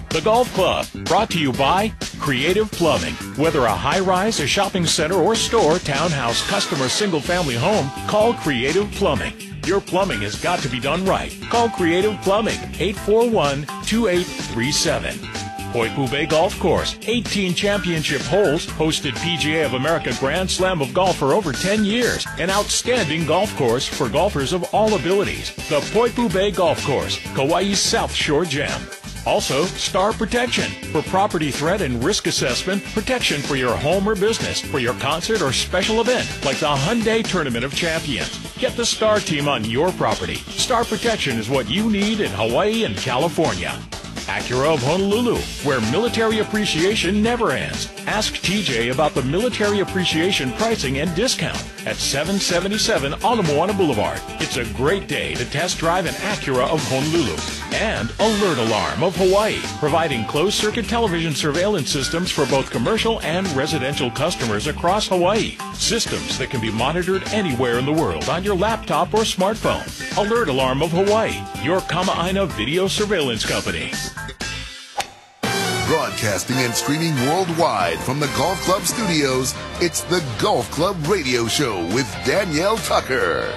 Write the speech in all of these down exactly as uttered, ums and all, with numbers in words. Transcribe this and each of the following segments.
The Golf Club, brought to you by Creative Plumbing. Whether a high-rise, a shopping center, or store, townhouse, custom, or single-family home, call Creative Plumbing. Your plumbing has got to be done right. Call Creative Plumbing, eight four one, two eight three seven. Poipu Bay Golf Course, eighteen championship holes, hosted P G A of America Grand Slam of Golf for over ten years. An outstanding golf course for golfers of all abilities. The Poipu Bay Golf Course, Kauai's South Shore Gem. Also, Star Protection for property threat and risk assessment, protection for your home or business, for your concert or special event, like the Hyundai Tournament of Champions. Get the Star Team on your property. Star Protection is what you need in Hawaii and California. Acura of Honolulu, where military appreciation never ends. Ask T J about the military appreciation pricing and discount at seven seventy-seven Ala Moana Boulevard. It's a great day to test drive an Acura of Honolulu. And Alert Alarm of Hawaii, providing closed-circuit television surveillance systems for both commercial and residential customers across Hawaii. Systems that can be monitored anywhere in the world on your laptop or smartphone. Alert Alarm of Hawaii, your Kama'aina video surveillance company. Broadcasting and streaming worldwide from the Golf Club studios, it's the Golf Club Radio Show with Danielle Tucker.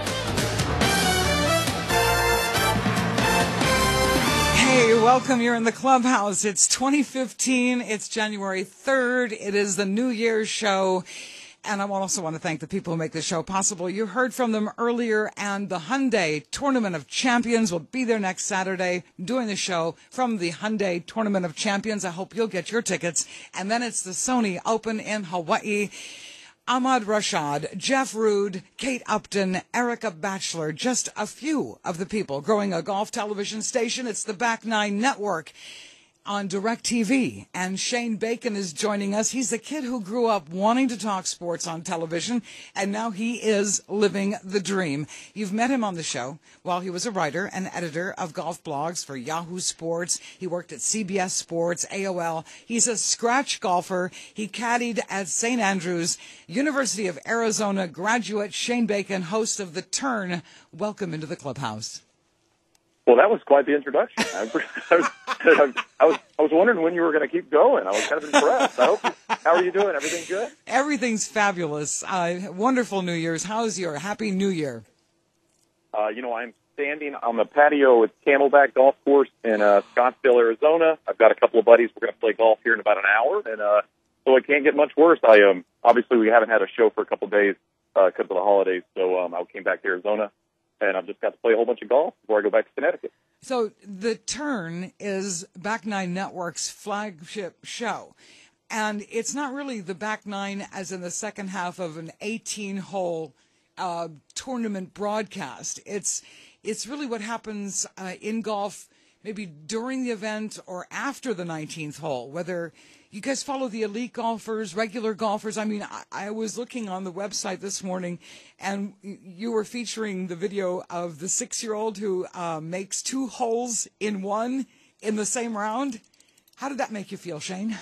Hey, welcome. You're in the clubhouse. It's twenty fifteen. It's January third. It is the New Year's show. And I also want to thank the people who make this show possible. You heard from them earlier, and the Hyundai Tournament of Champions will be there next Saturday doing the show from the Hyundai Tournament of Champions. I hope you'll get your tickets. And then it's the Sony Open in Hawaii. Ahmad Rashad, Jeff Rood, Kate Upton, Erica Batchelor, just a few of the people growing a golf television station. It's the Back Nine Network on DirecTV, and Shane Bacon is joining us. He's the kid who grew up wanting to talk sports on television, and now he is living the dream. You've met him on the show while he was a writer and editor of golf blogs for Yahoo Sports. He worked at C B S Sports, A O L. He's a scratch golfer. He caddied at Saint Andrews, University of Arizona graduate Shane Bacon, host of The Turn. Welcome into the clubhouse. Well, that was quite the introduction. I was, I was, I was wondering when you were going to keep going. I was kind of impressed. I hope. You, how are you doing? Everything good? Everything's fabulous. Uh, wonderful New Year's. How's your Happy New Year? Uh, you know, I'm standing on the patio at Camelback Golf Course in uh, Scottsdale, Arizona. I've got a couple of buddies. We're going to play golf here in about an hour, and uh, so it can't get much worse. I um, obviously we haven't had a show for a couple of days because uh, of the holidays, so um, I came back to Arizona. And I've just got to play a whole bunch of golf before I go back to Connecticut. So The Turn is Back Nine Network's flagship show. And it's not really the Back Nine as in the second half of an eighteen-hole uh, tournament broadcast. It's it's really what happens uh, in golf maybe during the event or after the nineteenth hole, whether you guys follow the elite golfers, regular golfers. I mean, I, I was looking on the website this morning, and you were featuring the video of the six-year-old who uh, makes two holes in one in the same round. How did that make you feel, Shane?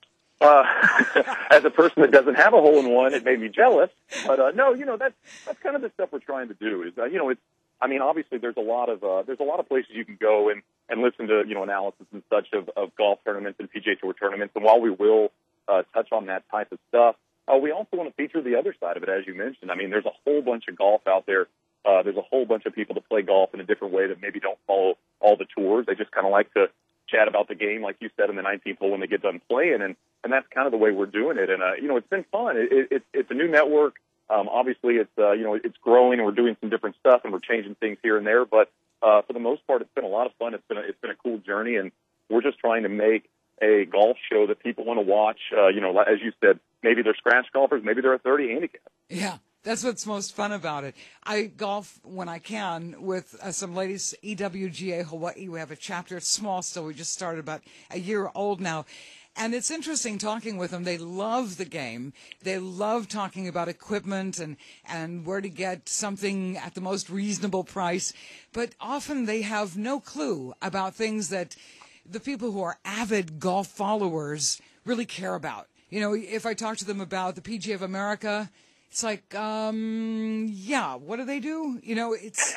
Uh, as a person that doesn't have a hole in one, it made me jealous. But uh, no, you know, that's that's kind of the stuff we're trying to do. Is uh, you know, it's. I mean, obviously, there's a lot of uh, there's a lot of places you can go and, and listen to you know analysis and such of, of golf tournaments and P G A Tour tournaments. And while we will uh, touch on that type of stuff, uh, we also want to feature the other side of it, as you mentioned. I mean, there's a whole bunch of golf out there. Uh, there's a whole bunch of people that play golf in a different way that maybe don't follow all the tours. They just kind of like to chat about the game, like you said, in the nineteenth hole when they get done playing, and and that's kind of the way we're doing it. And uh, you know, it's been fun. It, it, it's it's a new network. Um, obviously, it's uh, you know it's growing, and we're doing some different stuff, and we're changing things here and there. But uh, for the most part, it's been a lot of fun. It's been a, it's been a cool journey, and we're just trying to make a golf show that people want to watch. Uh, you know, as you said, maybe they're scratch golfers, maybe they're a thirty handicap. Yeah, that's what's most fun about it. I golf when I can with uh, some ladies. E W G A Hawaii. We have a chapter. It's small still. We just started about a year old now. And it's interesting talking with them. They love the game. They love talking about equipment and, and where to get something at the most reasonable price. But often they have no clue about things that the people who are avid golf followers really care about. You know, if I talk to them about the P G A of America, It's like, um, yeah, what do they do? You know, it's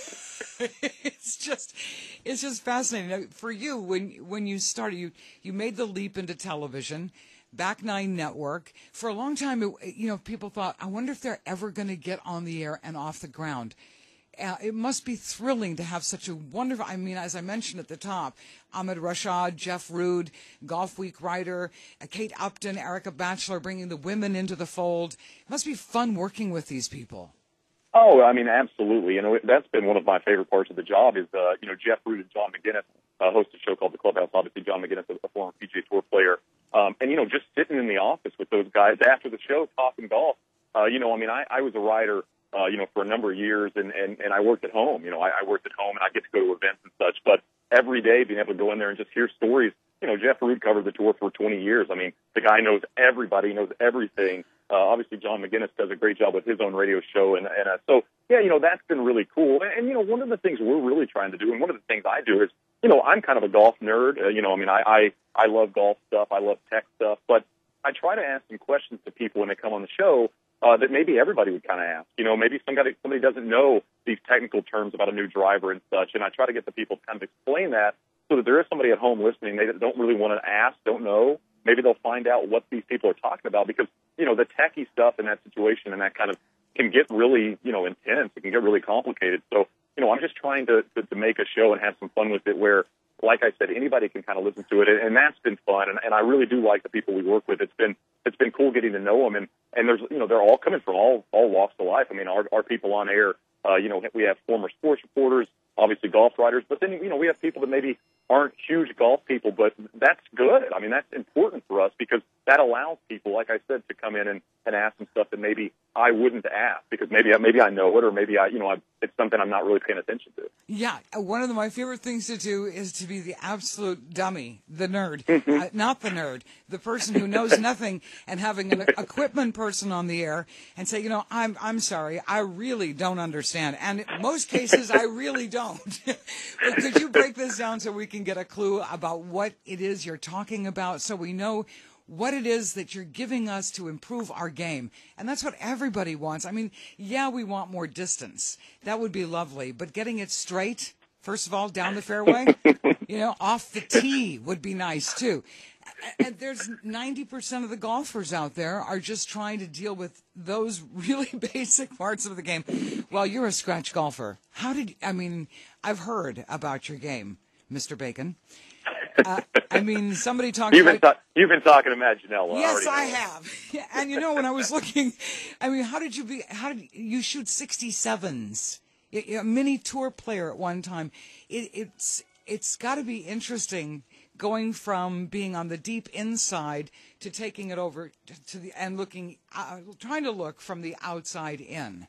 it's just it's just fascinating. Now, for you, when when you started, you you made the leap into television, Back Nine Network. For a long time, it, you know, people thought, I wonder if they're ever going to get on the air and off the ground. Uh, it must be thrilling to have such a wonderful, I mean, as I mentioned at the top, Ahmed Rashad, Jeff Rood, Golf Week writer, uh, Kate Upton, Erica Batchelor, bringing the women into the fold. It must be fun working with these people. Oh, I mean, absolutely. You know, that's been one of my favorite parts of the job is, uh, you know, Jeff Rood and John McGinnis uh, host a show called The Clubhouse. Obviously, John McGinnis is a former P G A Tour player. Um, and, you know, just sitting in the office with those guys after the show talking golf. Uh, you know, I mean, I, I was a writer Uh, you know, for a number of years, and, and, and I worked at home. You know, I, I worked at home, and I get to go to events and such. But every day, being able to go in there and just hear stories. You know, Jeff Rood covered the tour for twenty years. I mean, the guy knows everybody, knows everything. Uh, obviously, John McGinnis does a great job with his own radio show, and, and uh, so yeah, you know, that's been really cool. And, and you know, one of the things we're really trying to do, and one of the things I do is, you know, I'm kind of a golf nerd. Uh, you know, I mean, I, I I love golf stuff, I love tech stuff, but I try to ask some questions to people when they come on the show. Uh, that maybe everybody would kind of ask. You know, maybe somebody somebody doesn't know these technical terms about a new driver and such, and I try to get the people to kind of explain that so that there is somebody at home listening they don't really want to ask, don't know. Maybe they'll find out what these people are talking about because, you know, the techie stuff in that situation and that kind of can get really, you know, intense. It can get really complicated. So, you know, I'm just trying to, to, to make a show and have some fun with it where, like I said, anybody can kind of listen to it, and that's been fun. And, and I really do like the people we work with. It's been it's been cool getting to know them, and, and there's you know they're all coming from all all walks of life. I mean, our our people on air, uh, you know, we have former sports reporters, obviously golf writers, but then you know we have people that maybe aren't huge golf people, but that's good. I mean, that's important for us because that allows people, like I said, to come in and, and ask some stuff that maybe I wouldn't ask because maybe maybe I know it or maybe I you know I, it's something I'm not really paying attention to. Yeah, one of the, my favorite things to do is to be the absolute dummy, the nerd, uh, not the nerd, the person who knows nothing, and having an equipment person on the air and say, you know, I'm I'm sorry, I really don't understand, and in most cases I really don't. But could you break this down so we can get a clue about what it is you're talking about, so we know what it is that you're giving us to improve our game? And that's what everybody wants. I mean, yeah, we want more distance. That would be lovely. But getting it straight, first of all, down the fairway, you know, off the tee would be nice, too. And there's ninety percent of the golfers out there are just trying to deal with those really basic parts of the game. Well, you're a scratch golfer. How did, I mean, I've heard about your game, Mister Bacon. Uh, I mean, somebody talks you've been about... Ta- you've been talking to Matt Janelle. Yes, I have. And, you know, when I was looking, I mean, how did you be... How did you shoot sixty-sevens? A mini tour player at one time. It, it's it's got to be interesting going from being on the deep inside to taking it over to the... And looking... Uh, trying to look from the outside in.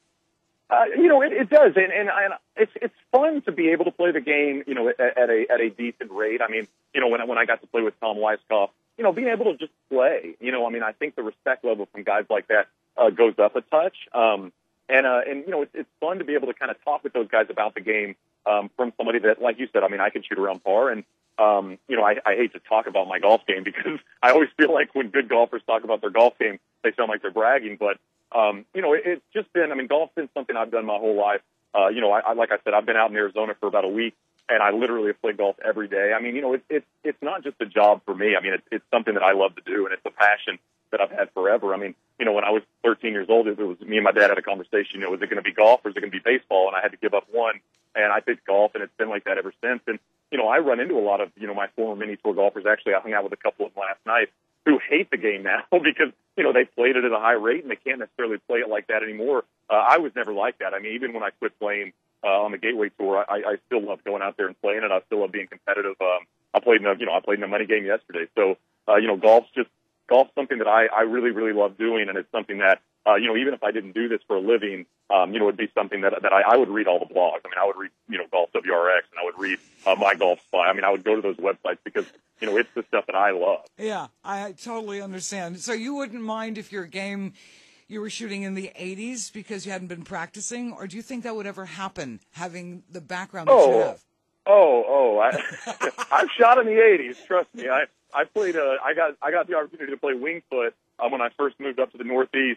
Uh, you know, it, it does, and, and, and it's it's fun to be able to play the game, you know, at, at a at a decent rate. I mean, you know, when I, when I got to play with Tom Weiskopf, you know, being able to just play, you know, I mean, I think the respect level from guys like that uh, goes up a touch, um, and uh, and you know, it's, it's fun to be able to kind of talk with those guys about the game um, from somebody that, like you said, I mean, I can shoot around par, and um, you know, I, I hate to talk about my golf game because I always feel like when good golfers talk about their golf game, they sound like they're bragging, but. Um, you know, it, it's just been, I mean, golf's been something I've done my whole life. Uh, you know, I, I, like I said, I've been out in Arizona for about a week, and I literally have played golf every day. I mean, you know, it, it, it's not just a job for me. I mean, it, it's something that I love to do, and it's a passion that I've had forever. I mean, you know, when I was thirteen years old, it was me and my dad had a conversation, you know, is it going to be golf or is it going to be baseball? And I had to give up one, and I picked golf, and it's been like that ever since. And, you know, I run into a lot of, you know, my former mini tour golfers. Actually, I hung out with a couple of them last night who hate the game now because, you know, they played it at a high rate and they can't necessarily play it like that anymore. Uh, I was never like that. I mean, even when I quit playing uh, on the Gateway Tour, I, I still love going out there and playing it. I still love being competitive. Um, I played in a, you know, I played in a money game yesterday. So, uh, you know, golf's just, golf's something that I, I really, really love doing, and it's something that, uh, you know, even if I didn't do this for a living, um, you know, it'd be something that that I, I would read all the blogs. I mean, I would read, you know, Golf W R X, and I would read uh, My Golf Spy. I mean, I would go to those websites because, you know, it's the stuff that I love. Yeah, I totally understand. So you wouldn't mind if your game you were shooting in the eighties because you hadn't been practicing, or do you think that would ever happen, having the background that oh, you have? Oh, oh, I, I've shot in the eighties. Trust me, I I played. Uh, I got I got the opportunity to play Wingfoot uh, when I first moved up to the Northeast.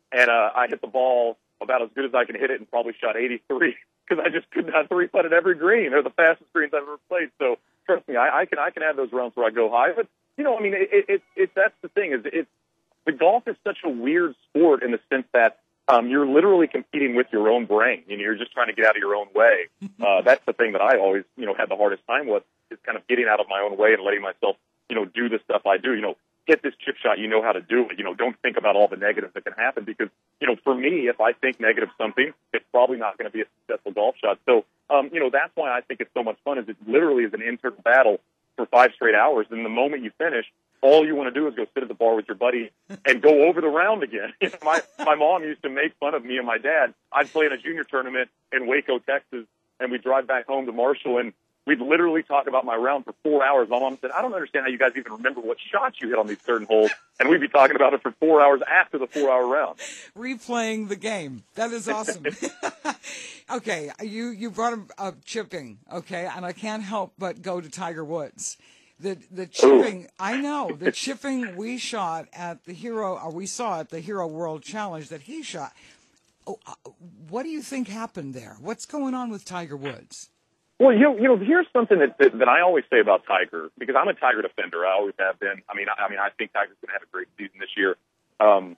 and uh, I hit the ball about as good as I can hit it, and probably shot eighty-three because I just could not three putt at every green. They're the fastest greens I've ever played. So trust me, I, I can I can have those rounds where I go high. But you know, I mean, it, it, it, it that's the thing is it. The golf is such a weird sport in the sense that um, you're literally competing with your own brain. You know, you're just trying to get out of your own way. Uh, that's the thing that I always, you know, had the hardest time with, is kind of getting out of my own way and letting myself, you know, do the stuff I do. You know, hit this chip shot. You know how to do it. You know, don't think about all the negatives that can happen because, you know, for me, if I think negative something, it's probably not going to be a successful golf shot. So, um, you know, that's why I think it's so much fun. Is it literally is an internal battle for five straight hours, and the moment you finish, all you want to do is go sit at the bar with your buddy and go over the round again. You know, my my mom used to make fun of me and my dad. I'd play in a junior tournament in Waco, Texas, and we'd drive back home to Marshall, and we'd literally talk about my round for four hours. My mom said, I don't understand how you guys even remember what shots you hit on these certain holes, and we'd be talking about it for four hours after the four-hour round. Replaying the game. That is awesome. Okay, you, you brought up chipping, okay, and I can't help but go to Tiger Woods. The the chipping, Ooh. I know, the chipping we shot at the Hero, or we saw at the Hero World Challenge that he shot. Oh, uh, what do you think happened there? What's going on with Tiger Woods? Well, you know, you know here's something that, that that I always say about Tiger, because I'm a Tiger defender. I always have been. I mean, I, I mean, I think Tiger's going to have a great season this year. Um,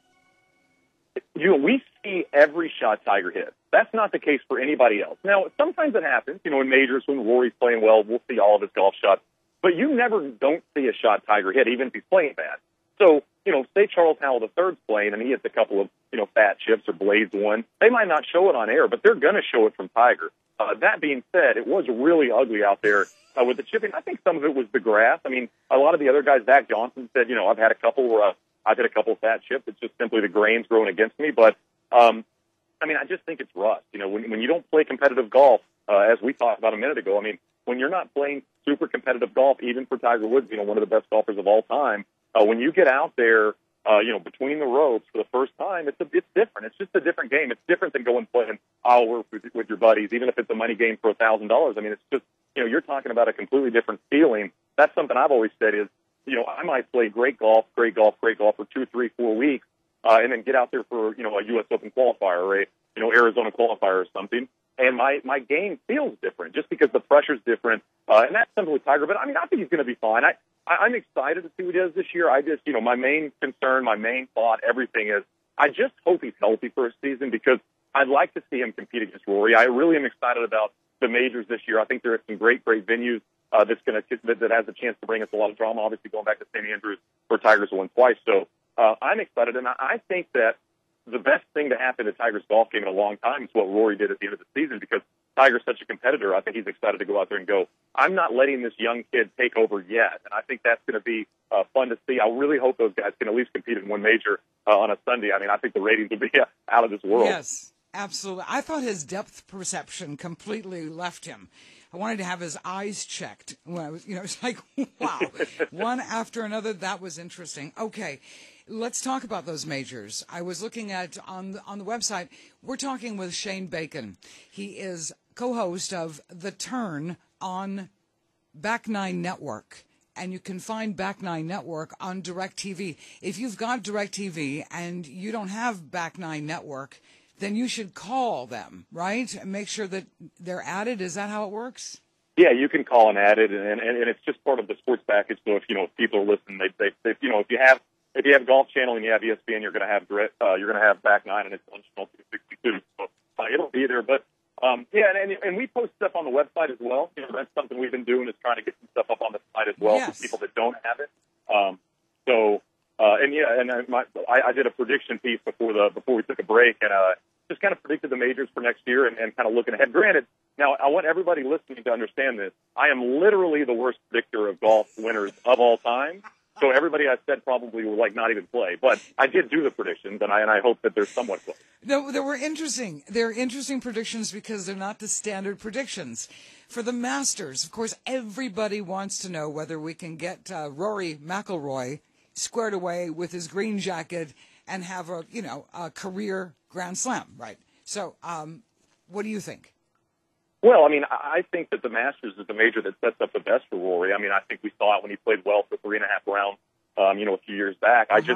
you know, we see every shot Tiger hits. That's not the case for anybody else. Now, sometimes it happens. You know, in majors when Rory's playing well, we'll see all of his golf shots. But you never don't see a shot Tiger hit, even if he's playing bad. So, you know, say Charles Howell the third's playing and he hits a couple of, you know, fat chips or blades one. They might not show it on air, but they're going to show it from Tiger. Uh, that being said, it was really ugly out there uh, with the chipping. I think some of it was the grass. I mean, a lot of the other guys, Zach Johnson said, you know, I've had a couple where uh, I've hit a couple of fat chips. It's just simply the grains growing against me. But, um, I mean, I just think it's rust. You know, when, when you don't play competitive golf, uh, as we talked about a minute ago, I mean, when you're not playing super competitive golf, even for Tiger Woods, you know, one of the best golfers of all time, uh, when you get out there, uh, you know, between the ropes for the first time, it's a, it's different. It's just a different game. It's different than going playing hour with, with your buddies, even if it's a money game for a thousand dollars. I mean, it's just, you know, you're talking about a completely different feeling. That's something I've always said is, you know, I might play great golf, great golf, great golf for two, three, four weeks, uh, and then get out there for, you know, a U S Open qualifier or a, you know, Arizona qualifier or something. And my, my game feels different just because the pressure's different. Uh, and that's something with Tiger. But, I mean, I think he's going to be fine. I, I, I'm excited to see what he does this year. I just, you know, my main concern, my main thought, everything is I just hope he's healthy for a season because I'd like to see him compete against Rory. I really am excited about the majors this year. I think there are some great, great venues uh, that's going to that, that has a chance to bring us a lot of drama. Obviously, going back to Saint Andrews, where Tiger's won twice. So uh, I'm excited. And I, I think that the best thing to happen to Tiger's golf game in a long time is what Rory did at the end of the season because Tiger's such a competitor. I think he's excited to go out there and go, I'm not letting this young kid take over yet. And I think that's going to be uh, fun to see. I really hope those guys can at least compete in one major uh, on a Sunday. I mean, I think the ratings would be uh, out of this world. Yes, absolutely. I thought his depth perception completely left him. I wanted to have his eyes checked when I was, you know, it's like, wow, one after another. That was interesting. Okay. Let's talk about those majors. I was looking at on the, on the website. We're talking with Shane Bacon. He is co-host of The Turn on Back Nine Network, and you can find Back Nine Network on DirecTV. If you've got DirecTV and you don't have Back Nine Network, then you should call them, right, and make sure that they're added. Is that how it works? Yeah, you can call and add it, and, and, and it's just part of the sports package. So if you know if people are listening, they, they, they you know if you have. If you have Golf Channel and you have E S P N, you're going to have direct, uh, you're going to have Back Nine, and it's on Channel two sixty-two. So uh, it'll be there. But um, yeah, and, and we post stuff on the website as well. You know, that's something we've been doing is trying to get some stuff up on the site as well yes. for people that don't have it. Um, so uh, and yeah, and I, my, I, I did a prediction piece before the before we took a break, and uh, just kind of predicted the majors for next year and, and kind of looking ahead. Granted, now I want everybody listening to understand this. I am literally the worst predictor of golf winners of all time. So everybody I said probably will like not even play, but I did do the predictions, and I and I hope that they're somewhat close. No, they were interesting. They're interesting predictions because they're not the standard predictions. For the Masters, of course, everybody wants to know whether we can get uh, Rory McIlroy squared away with his green jacket and have a you know a career Grand Slam, right? So, um, what do you think? Well, I mean, I think that the Masters is the major that sets up the best for Rory. I mean, I think we saw it when he played well for three and a half rounds, um, you know, a few years back. Uh-huh. I just,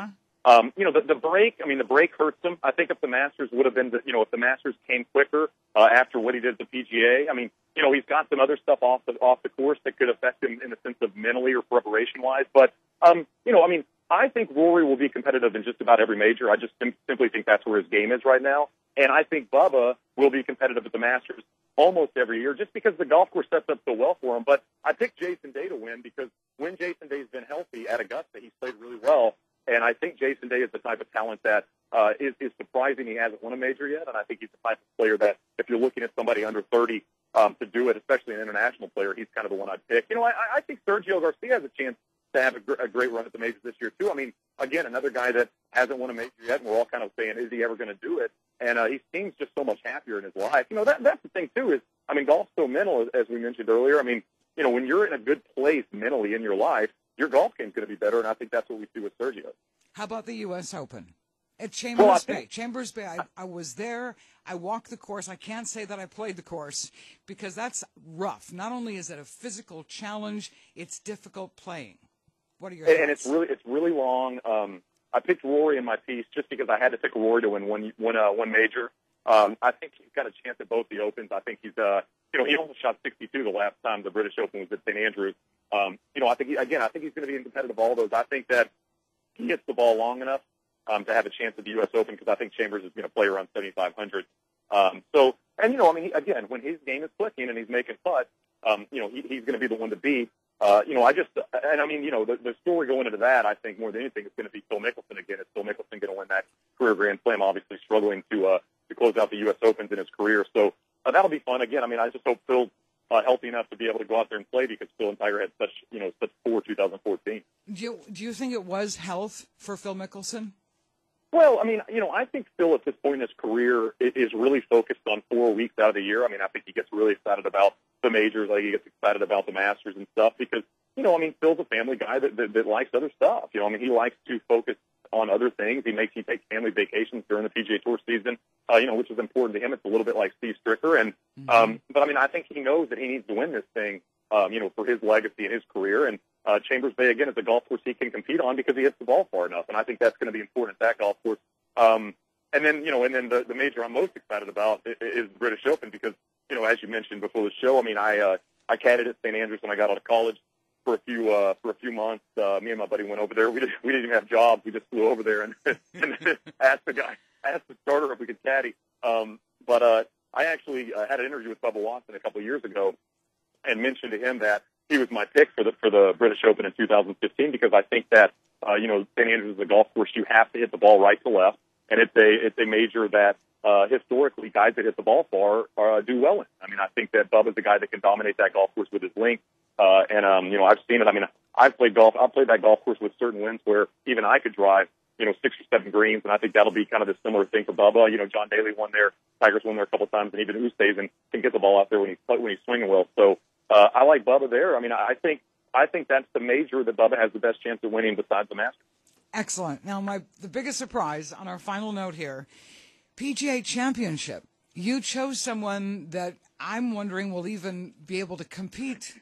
Um, you know, the, the break, I mean, the break hurts him. I think if the Masters would have been, the, you know, if the Masters came quicker uh, after what he did at the P G A, I mean, you know, he's got some other stuff off the, off the course that could affect him in the sense of mentally or preparation-wise. But, um, you know, I mean, I think Rory will be competitive in just about every major. I just sim- simply think that's where his game is right now. And I think Bubba will be competitive at the Masters almost every year just because the golf course sets up so well for him. But I picked Jason Day to win because when Jason Day's been healthy at Augusta, he's played really well. And I think Jason Day is the type of talent that uh, is, is surprising. He hasn't won a major yet. And I think he's the type of player that if you're looking at somebody under thirty um, to do it, especially an international player, he's kind of the one I'd pick. You know, I, I think Sergio Garcia has a chance to have a, gr- a great run at the majors this year, too. I mean, again, another guy that hasn't won a major yet, and we're all kind of saying, is he ever going to do it? And uh, he seems just so much happier in his life. You know, that that's the thing, too, is, I mean, golf's so mental, as, as we mentioned earlier. I mean, you know, when you're in a good place mentally in your life, your golf game's going to be better, and I think that's what we see with Sergio. How about the U S Open? At Chambers well, Bay. think, Chambers Bay, I, I was there. I walked the course. I can't say that I played the course because that's rough. Not only is it a physical challenge, it's difficult playing. What are your and, thoughts? and it's really it's really long. Um, I picked Rory in my piece just because I had to pick Rory to win one one, uh, one major. Um, I think he's got a chance at both the Opens. I think he's, uh, you know, he almost shot sixty-two the last time the British Open was at Saint Andrews. Um, you know, I think, he, again, I think he's going to be in competitive all those. I think that he hits the ball long enough um, to have a chance at the U S Open because I think Chambers is going to play around seventy-five hundred. Um, so, and, you know, I mean, he, again, when his game is clicking and he's making putts, um, you know, he, he's going to be the one to beat. Uh, you know, I just, and I mean, you know, the, the story going into that, I think more than anything, is going to be Phil Mickelson again. Is Phil Mickelson going to win that career Grand Slam? Obviously struggling to, uh, to close out the U S Opens in his career. So uh, that'll be fun. Again, I mean, I just hope Phil's uh, healthy enough to be able to go out there and play because Phil and Tiger had such, you know, such poor two thousand fourteen. Do you, do you think it was health for Phil Mickelson? Well, I mean, you know, I think Phil at this point in his career is really focused on four weeks out of the year. I mean, I think he gets really excited about the majors. Like he gets excited about the Masters and stuff because, you know, I mean, Phil's a family guy that, that, that likes other stuff. You know, I mean, he likes to focus on other things. He makes, he takes family vacations during the P G A Tour season, uh, you know, which is important to him. It's a little bit like Steve Stricker. And, mm-hmm. um, but I mean, I think he knows that he needs to win this thing, um, you know, for his legacy and his career. And, uh, Chambers Bay, again, is a golf course he can compete on because he hits the ball far enough. And I think that's going to be important at that golf course. Um, and then, you know, and then the, the major I'm most excited about is, is the British Open because, you know, as you mentioned before the show, I mean, I, uh, I caddied at Saint Andrews when I got out of college for a few, uh, for a few months. Uh, me and my buddy went over there. We didn't, we didn't even have jobs. We just flew over there and, and asked the guy, asked the starter if we could caddy. Um, but, uh, I actually uh, had an interview with Bubba Watson a couple of years ago and mentioned to him that he was my pick for the, for the British Open in two thousand fifteen because I think that, uh, you know, Saint Andrews is a golf course you have to hit the ball right to left. And it's a it's a major that uh, historically guys that hit the ball far uh, do well in. I mean, I think that Bubba's a guy that can dominate that golf course with his length. Uh, and um, you know, I've seen it. I mean, I've played golf. I've played that golf course with certain winds where even I could drive, you know, six or seven greens, and I think that'll be kind of a similar thing for Bubba. You know, John Daly won there, Tiger's won there a couple of times, and even Oosthuizen can get the ball out there when he's when he's swinging well. So uh, I like Bubba there. I mean, I think I think that's the major that Bubba has the best chance of winning besides the Masters. Excellent. Now, my the biggest surprise on our final note here, P G A Championship. You chose someone that I'm wondering will even be able to compete,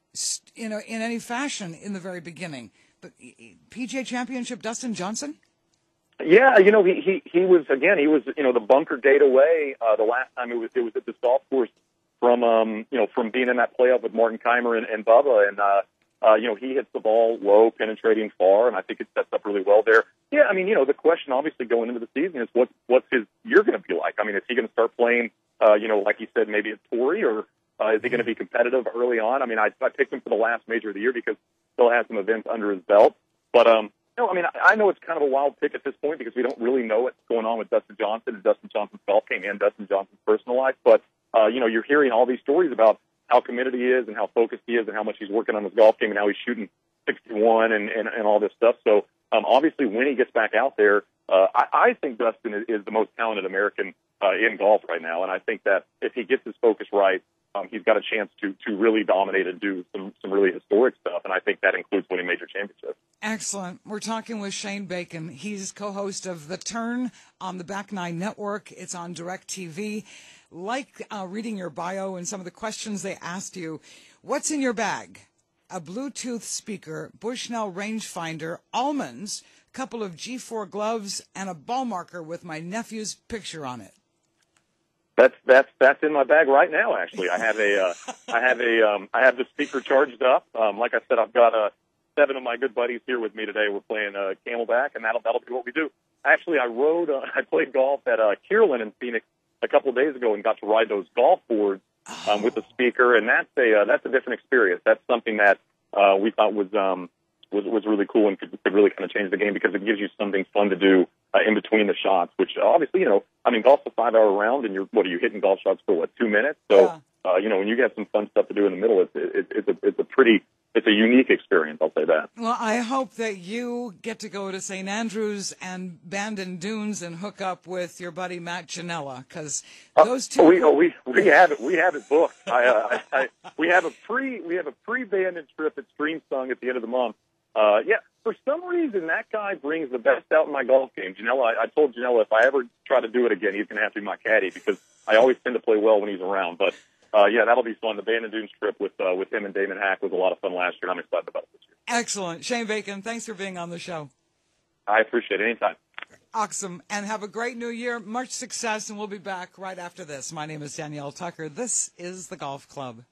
you know, in any fashion in the very beginning. But P G A Championship, Dustin Johnson? Yeah, you know, he he he was again. He was you know the bunker gate away. Uh, the last time it was it was at this golf course from um you know from being in that playoff with Martin Keimer and, and Bubba and. Uh, Uh, you know, he hits the ball low, penetrating far, and I think it sets up really well there. Yeah, I mean, you know, the question obviously going into the season is what what's his year going to be like? I mean, is he going to start playing, uh, you know, like you said, maybe at Torrey, or uh, is he going to be competitive early on? I mean, I, I picked him for the last major of the year because he still has some events under his belt. But, um, no, I mean, I, I know it's kind of a wild pick at this point because we don't really know what's going on with Dustin Johnson and Dustin Johnson's golf game and Dustin Johnson's personal life. But, uh, you know, you're hearing all these stories about how committed he is and how focused he is and how much he's working on his golf game and how he's shooting sixty-one and, and, and all this stuff. So um, obviously when he gets back out there, uh, I, I think Dustin is, is the most talented American uh, in golf right now. And I think that if he gets his focus right, um, he's got a chance to to really dominate and do some, some really historic stuff. And I think that includes winning major championships. Excellent. We're talking with Shane Bacon. He's co-host of The Turn on the Back Nine Network. It's on DirecTV. Like uh, reading your bio and some of the questions they asked you, what's in your bag? a Bluetooth speaker, Bushnell rangefinder, almonds, a couple of G four gloves, and a ball marker with my nephew's picture on it. That's that's that's in my bag right now. Actually, I have a uh, I have a um, I have the speaker charged up. Um, like I said, I've got uh, seven of my good buddies here with me today. We're playing uh, Camelback, and that'll that'll be what we do. Actually, I rode uh, I played golf at uh, Kierland in Phoenix a couple of days ago and got to ride those golf boards um, with the speaker, and that's a uh, that's a different experience. That's something that uh, we thought was um, was was really cool and could, could really kind of change the game because it gives you something fun to do uh, in between the shots. Which obviously, you know, I mean, golf's a five-hour round, and you're what are you hitting golf shots for what two minutes? So, Yeah. uh, you know, when you get some fun stuff to do in the middle, it's it, it's a it's a pretty it's a unique experience. I'll say that. Well, I hope that you get to go to Saint Andrews and Bandon Dunes and hook up with your buddy Matt Janella, because those two. Oh, we, oh, we we have it we have it booked. I, uh, I, I we have a pre we have a pre Bandon trip at Stream Sung at the end of the month. Uh, yeah, for some reason that guy brings the best out in my golf game. Janella, I, I told Janella if I ever try to do it again, he's going to have to be my caddy because I always tend to play well when he's around. But uh, yeah, that'll be fun. The Bandon Dunes trip with uh, with him and Damon Hack was a lot of fun last year, and I'm excited about it this year. Excellent. Shane Bacon, thanks for being on the show. I appreciate it. Anytime. Awesome. And have a great new year. Much success, and we'll be back right after this. My name is Danielle Tucker. This is the Golf Club.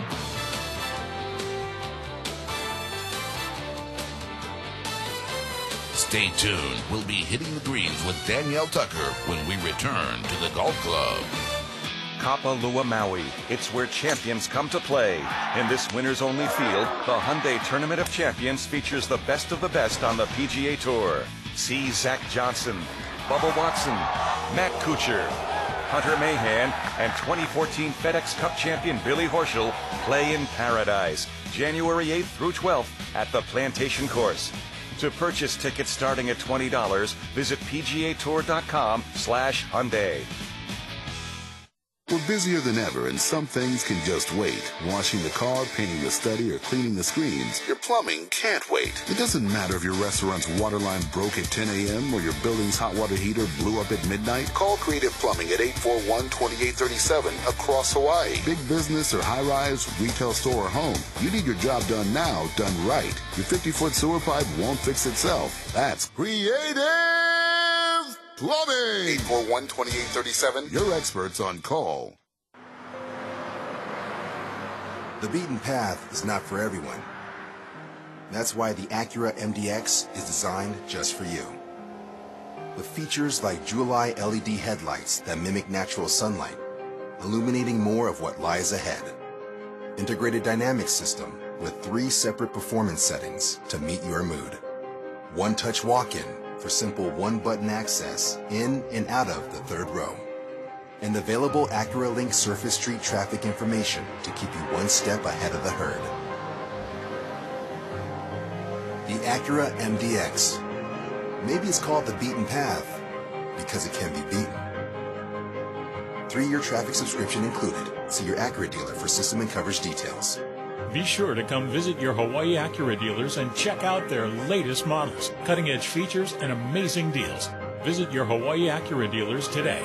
Stay tuned. We'll be hitting the greens with Danielle Tucker when we return to the Golf Club. Kapalua Maui. It's where champions come to play. In this winner's only field, the Hyundai Tournament of Champions features the best of the best on the P G A Tour. See Zach Johnson, Bubba Watson, Matt Kuchar, Hunter Mahan, and twenty fourteen FedEx Cup champion Billy Horschel play in paradise, January eighth through twelfth at the Plantation Course. To purchase tickets starting at twenty dollars, visit P G A Tour dot com slash Hyundai. We're busier than ever, and some things can just wait. Washing the car, painting the study, or cleaning the screens. Your plumbing can't wait. It doesn't matter if your restaurant's water line broke at ten a.m. or your building's hot water heater blew up at midnight. Call Creative Plumbing at eight four one, two eight three seven across Hawaii. Big business or high-rise, retail store or home. You need your job done now, done right. Your fifty-foot sewer pipe won't fix itself. That's Creative Plumbing. eight four one, two eight three seven. Your experts on call. The beaten path is not for everyone. That's why the Acura M D X is designed just for you. With features like Jewel-Eye L E D headlights that mimic natural sunlight, illuminating more of what lies ahead. Integrated dynamic system with three separate performance settings to meet your mood. One-touch walk-in for simple one-button access in and out of the third row. And available Acura Link Surface Street traffic information to keep you one step ahead of the herd. The Acura M D X. Maybe it's called the beaten path because it can be beaten. Three-year traffic subscription included. See your Acura dealer for system and coverage details. Be sure to come visit your Hawaii Acura dealers and check out their latest models, cutting-edge features, and amazing deals. Visit your Hawaii Acura dealers today.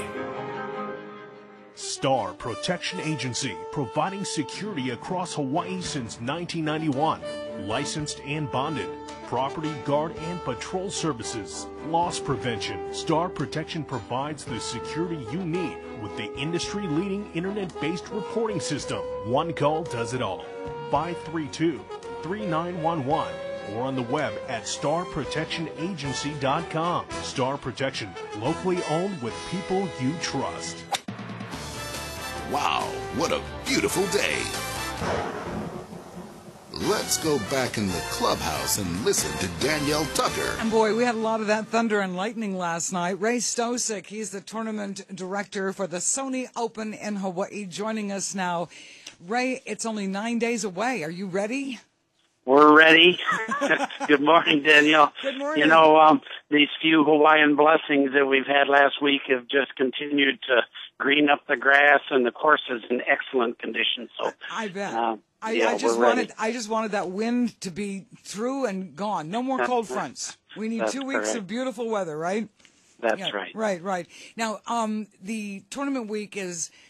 Star Protection Agency, providing security across Hawaii since nineteen ninety-one. Licensed and bonded. Property guard and patrol services. Loss prevention. Star Protection provides the security you need with the industry-leading internet-based reporting system. One call does it all. five three two, three nine one one or on the web at star protection agency dot com. Star Protection, locally owned with people you trust. Wow, what a beautiful day. Let's go back in the clubhouse and listen to Danielle Tucker. And boy, we had a lot of that thunder and lightning last night. Ray Stosik, he's the tournament director for the Sony Open in Hawaii, joining us now. Ray, it's only nine days away. Are you ready? We're ready. Good morning, Danielle. Good morning. You know, um, these few Hawaiian blessings that we've had last week have just continued to green up the grass, and the course is in excellent condition. So I bet. Uh, I, yeah, I just we're ready. wanted I just wanted that wind to be through and gone. No more cold fronts. We need That's two weeks correct. of beautiful weather, right? That's Yeah, right. Right, right. Now, um, the tournament week is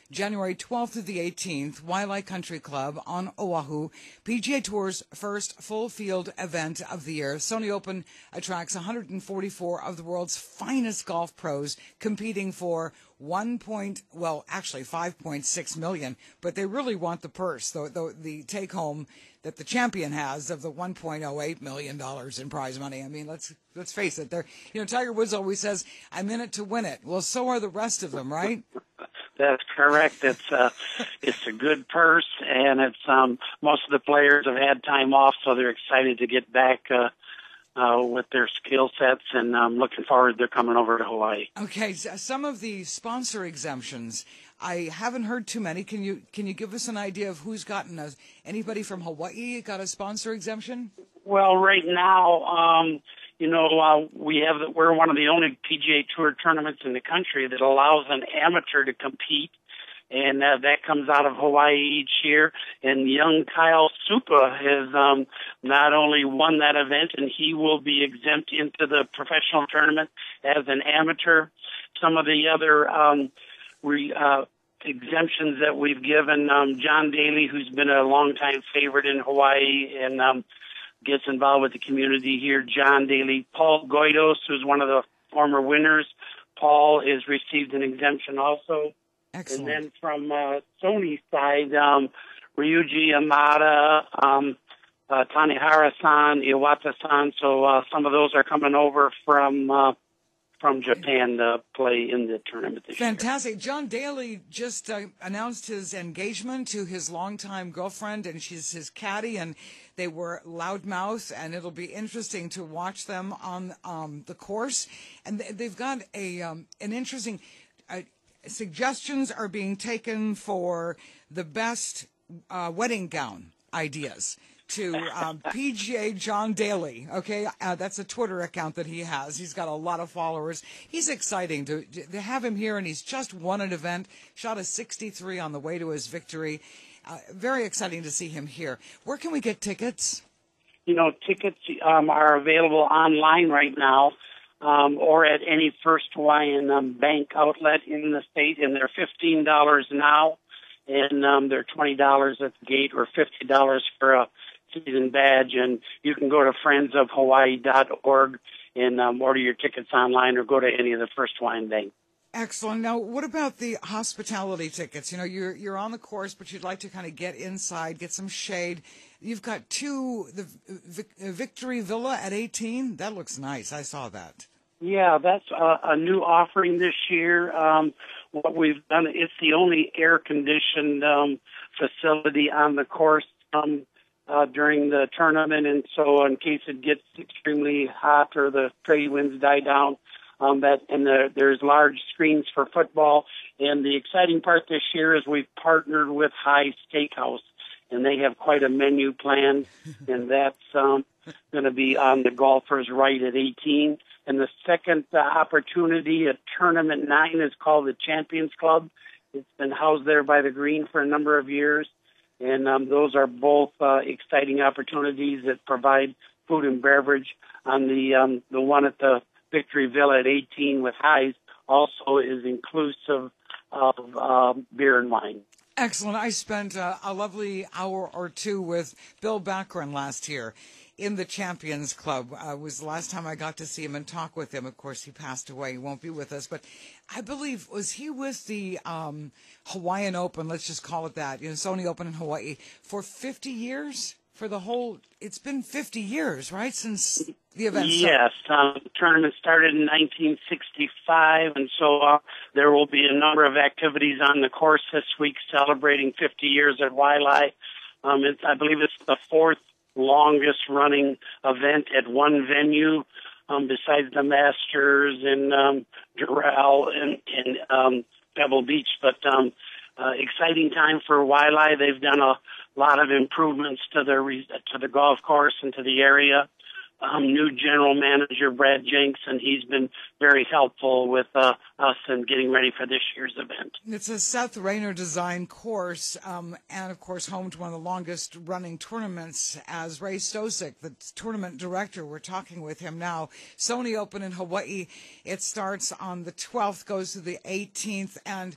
January twelfth to the eighteenth, Waialae Country Club on Oahu, P G A Tour's first full-field event of the year. Sony Open attracts one hundred forty-four of the world's finest golf pros competing for one point, well, actually five point six million, but they really want the purse, the, the, the take-home that the champion has of the one point oh eight million dollars in prize money. I mean, let's let's face it. They're, you know, Tiger Woods always says, "I'm in it to win it." Well, so are the rest of them, right? That's correct. It's uh, it's a good purse, and it's um, most of the players have had time off, so they're excited to get back uh, uh, with their skill sets, and I'm looking forward to coming over to Hawaii. Okay, so some of the sponsor exemptions, I haven't heard too many. Can you can you give us an idea of who's gotten a, anybody from Hawaii got a sponsor exemption? Well, right now, um, you know, uh, we have we're one of the only P G A Tour tournaments in the country that allows an amateur to compete, and uh, that comes out of Hawaii each year. And young Kyle Supa has um, not only won that event, and he will be exempt into the professional tournament as an amateur. Some of the other um, we, uh, exemptions that we've given, um, John Daly, who's been a longtime favorite in Hawaii and um, gets involved with the community here. John Daly, Paul Goidos, who's one of the former winners. Paul has received an exemption also. Excellent. And then from uh, Sony's side, um, Ryuji Amada, um, uh, Tanihara-san, Iwata-san. So uh, some of those are coming over from uh, from Japan to play in the tournament this Fantastic. year. John Daly just uh, announced his engagement to his longtime girlfriend, and she's his caddy, and they were loudmouth, and it'll be interesting to watch them on um, the course. And they've got a um, an interesting uh, suggestions are being taken for the best uh, wedding gown ideas to um, P G A John Daly. Okay, uh, that's a Twitter account that he has. He's got a lot of followers. He's exciting to, to have him here, and he's just won an event, shot a sixty-three on the way to his victory. Uh, very exciting to see him here. Where can we get tickets? You know, tickets um, are available online right now, um, or at any First Hawaiian um, Bank outlet in the state, and they're fifteen dollars now, and um, they're twenty dollars at the gate, or fifty dollars for a season badge. And you can go to friends of hawaii dot org and um, order your tickets online, or go to any of the First Hawaiian Bank. Excellent. Now, what about the hospitality tickets? You know, you're you're on the course, but you'd like to kind of get inside, get some shade. You've got two, the Victory Villa at eighteen. That looks nice. I saw that. Yeah, that's a, a new offering this year. Um, what we've done, it's the only air-conditioned um, facility on the course um, uh, during the tournament, and so in case it gets extremely hot or the trade winds die down, Um, that and the, there's large screens for football. And the exciting part this year is we've partnered with High Steakhouse, and they have quite a menu planned, and that's um, going to be on the golfers right at eighteen. And the second uh, opportunity at Tournament nine is called the Champions Club. It's been housed there by the Green for a number of years, and um, those are both uh, exciting opportunities that provide food and beverage. On the um, the one at the Victory Villa at eighteen with Highs also is inclusive of um, beer and wine. Excellent. I spent uh, a lovely hour or two with Bill Baccarin last year in the Champions Club. Uh, it was the last time I got to see him and talk with him. Of course, he passed away. He won't be with us. But I believe, was he with the um, Hawaiian Open, let's just call it that, you know, Sony Open in Hawaii, for fifty years? For the whole, it's been fifty years, right, since the event started? Yes, um, the tournament started in nineteen sixty-five, and so uh, there will be a number of activities on the course this week celebrating fifty years at Waialae. Um, it's, I believe it's the fourth longest running event at one venue, um, besides the Masters and um, Doral and, and um, Pebble Beach. But um, uh, exciting time for Waialae. They've done a lot of improvements to the to the golf course and to the area. Um, new general manager Brad Jenks, and he's been very helpful with uh, us in getting ready for this year's event. It's a Seth Rayner design course, um, and of course home to one of the longest running tournaments. As Ray Stosic, the tournament director, we're talking with him now. Sony Open in Hawaii. It starts on the twelfth, goes to the eighteenth, and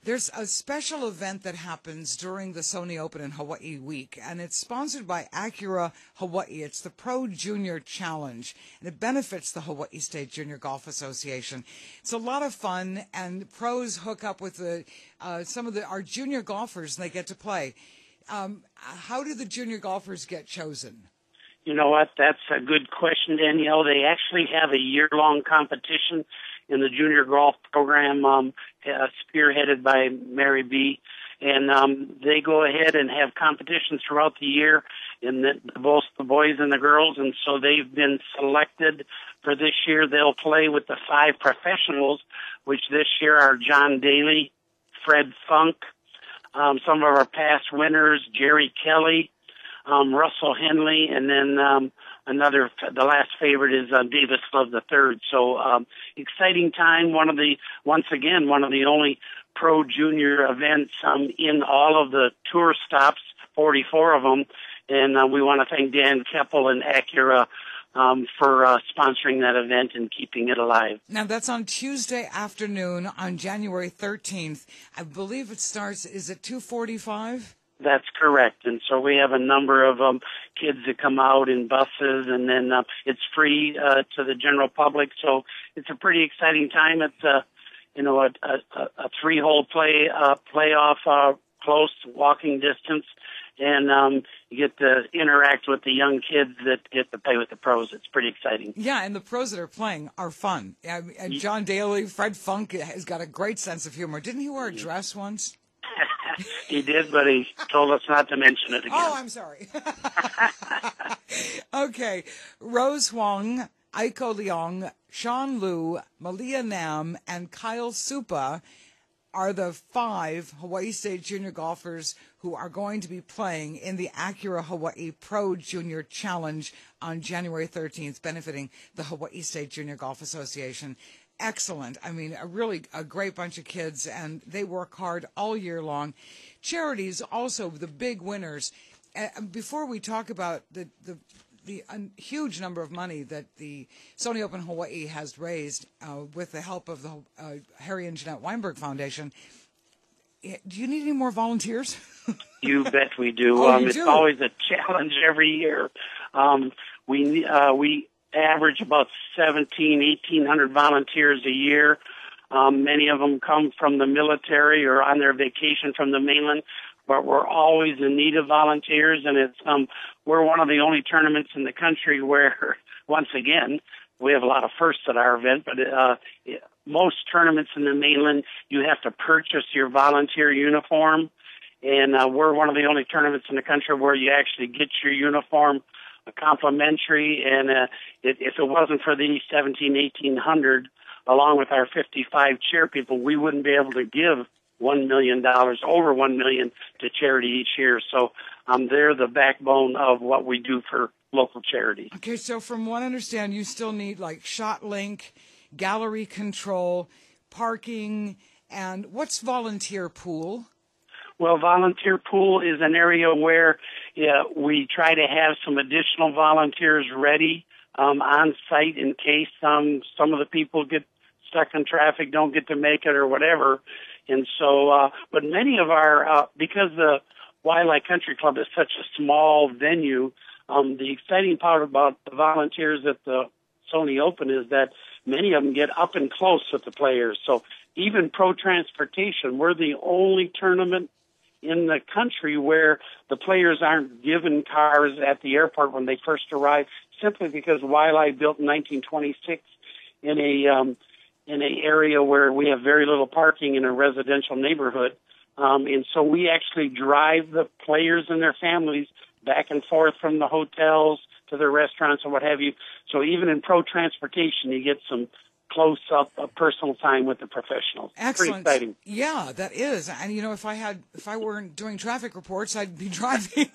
There's a special event that happens during the Sony Open in Hawaii week, and it's sponsored by Acura Hawaii. It's the Pro Junior Challenge, and it benefits the Hawaii State Junior Golf Association. It's a lot of fun, and pros hook up with the uh, some of the our junior golfers, and they get to play. Um, how do the junior golfers get chosen? You know what? That's a good question, Danielle. They actually have a year-long competition in the junior golf program, um, uh, spearheaded by Mary B. And um, they go ahead and have competitions throughout the year in the, both the boys and the girls. And so they've been selected for this year. They'll play with the five professionals, which this year are John Daly, Fred Funk, um, some of our past winners, Jerry Kelly, um, Russell Henley, and then um, another, the last favorite is uh, Davis Love the Third. So um, exciting time. One of the, once again, one of the only pro junior events um, in all of the tour stops, forty-four of them. And uh, we want to thank Dan Keppel and Acura um, for uh, sponsoring that event and keeping it alive. Now, that's on Tuesday afternoon on January thirteenth. I believe it starts, is it two forty-five? That's correct. And so we have a number of um, kids that come out in buses, and then uh, it's free uh, to the general public. So it's a pretty exciting time. It's uh, you know a, a, a three-hole play uh, playoff, uh, close walking distance, and um, you get to interact with the young kids that get to play with the pros. It's pretty exciting. Yeah, and the pros that are playing are fun. And John Daly, Fred Funk has got a great sense of humor. Didn't he wear a dress once? He did, but he told us not to mention it again. Oh, I'm sorry. Okay. Rose Huang, Aiko Leong, Sean Liu, Malia Nam, and Kyle Supa are the five Hawaii State junior golfers who are going to be playing in the Acura Hawaii Pro Junior Challenge on January thirteenth, benefiting the Hawaii State Junior Golf Association. Excellent. I mean, a really a great bunch of kids, and they work hard all year long. Charities also the big winners. Uh, before we talk about the the the uh, huge number of money that the Sony Open Hawaii has raised uh, with the help of the uh, Harry and Jeanette Weinberg Foundation, do you need any more volunteers? You bet we do. Oh, um, you it's do? always a challenge every year. Um, we uh, we average about seventeen, eighteen hundred volunteers a year. Um, many of them come from the military or on their vacation from the mainland, but we're always in need of volunteers, and it's um, we're one of the only tournaments in the country where, once again, we have a lot of firsts at our event, but uh, most tournaments in the mainland, you have to purchase your volunteer uniform, and uh, we're one of the only tournaments in the country where you actually get your uniform complimentary, and uh, it, if it wasn't for the seventeen, eighteen hundred, along with our fifty-five chair people, we wouldn't be able to give one million dollars, over one million dollars to charity each year. So um, they're the backbone of what we do for local charities. Okay, so from what I understand, you still need like shot link, gallery control, parking, and what's volunteer pool? Well, volunteer pool is an area where yeah, we try to have some additional volunteers ready um, on site in case um, some of the people get stuck in traffic, don't get to make it or whatever. And so, uh, but many of our, uh, because the Waialae Country Club is such a small venue, um, the exciting part about the volunteers at the Sony Open is that many of them get up and close with the players. So even pro transportation, we're the only tournament in the country where the players aren't given cars at the airport when they first arrive, simply because Waialae built in nineteen twenty-six in a um, in an area where we have very little parking in a residential neighborhood. Um, and so we actually drive the players and their families back and forth from the hotels to their restaurants and what have you. So even in pro transportation, you get some close-up uh, personal time with the professionals. Excellent. Pretty exciting. Yeah, that is. And you know, if I had, if I weren't doing traffic reports, I'd be driving.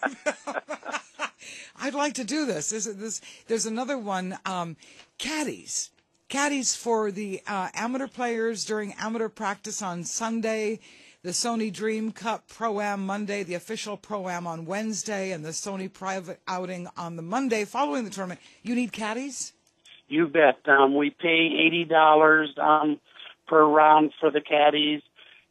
I'd like to do this. This, this there's another one. Um, caddies, caddies for the uh, amateur players during amateur practice on Sunday. The Sony Dream Cup Pro-Am Monday, the official Pro-Am on Wednesday, and the Sony private outing on the Monday following the tournament. You need caddies? You bet. Um, we pay eighty dollars um, per round for the caddies,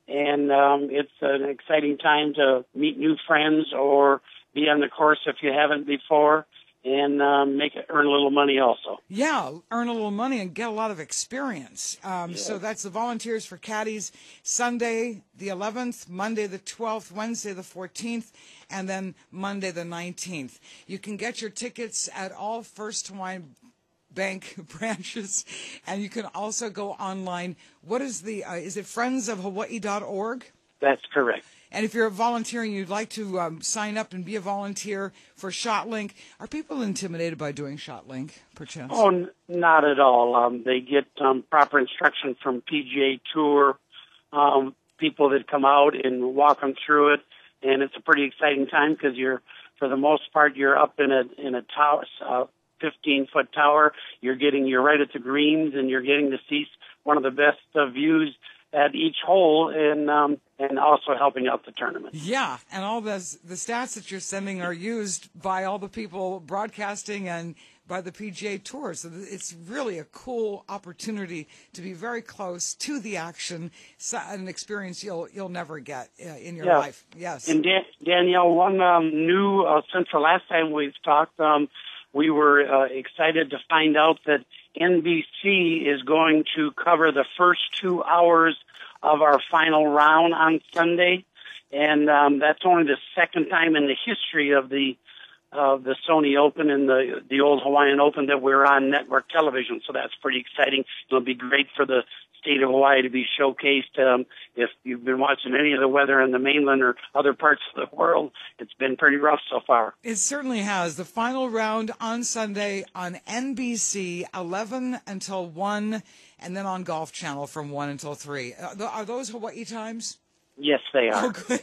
and um, it's an exciting time to meet new friends or be on the course if you haven't before, and um, make it earn a little money also. Yeah, earn a little money and get a lot of experience. Um, Yeah. So that's the Volunteers for Caddies, Sunday the eleventh, Monday the twelfth, Wednesday the fourteenth, and then Monday the nineteenth. You can get your tickets at all First Hawaiian Bank branches, and you can also go online. What is the, uh, is it friends of hawaii dot org? That's correct. And if you're a volunteer and you'd like to um, sign up and be a volunteer for ShotLink, are people intimidated by doing ShotLink, perchance? Oh, n- not at all. Um, they get um, proper instruction from P G A Tour, um, people that come out and walk them through it, and it's a pretty exciting time because you're, for the most part, you're up in a in a tower, uh, fifteen foot tower. You're getting you're right at the greens, and you're getting to see one of the best uh, views at each hole, and um, and also helping out the tournament. Yeah, and all the the stats that you're sending are used by all the people broadcasting and by the P G A Tour. So it's really a cool opportunity to be very close to the action, so, an experience you'll you'll never get uh, in your Yeah. life. Yes. And Dan- Danielle, one um, new uh, since the last time we've talked, um, we were uh, excited to find out that N B C is going to cover the first two hours of our final round on Sunday, and um, that's only the second time in the history of the of the Sony Open and the the old Hawaiian Open that we're on network television. So that's pretty exciting. It'll be great for the state of Hawaii to be showcased. Um, if you've been watching any of the weather in the mainland or other parts of the world, it's been pretty rough so far. It certainly has. The final round on Sunday on N B C, eleven until one, and then on Golf Channel from one until three. Uh, th- are those Hawaii times? Yes, they are. Oh, good.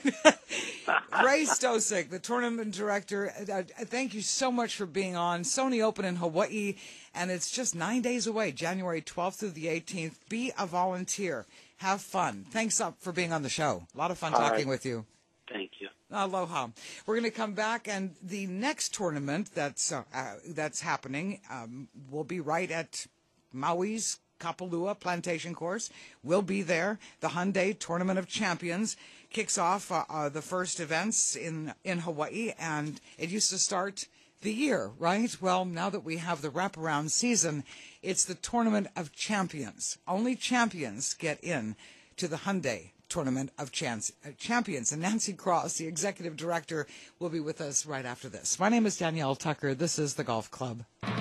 Ray Stosik, the tournament director, uh, thank you so much for being on. Sony Open in Hawaii, and it's just nine days away, January twelfth through the eighteenth. Be a volunteer. Have fun. Thanks up for being on the show. A lot of fun All talking right. with you. Thank you. Aloha. We're going to come back, and the next tournament that's uh, uh, that's happening um, will be right at Maui's Kapalua Plantation Course. We'll be there. The Hyundai Tournament of Champions kicks off uh, uh, the first events in, in Hawaii, and it used to start the year, right? Well, now that we have the wraparound season, it's the Tournament of Champions. Only champions get in to the Hyundai Tournament of Chance, uh, Champions. And Nancy Cross, the executive director, will be with us right after this. My name is Danielle Tucker. This is the Golf Club.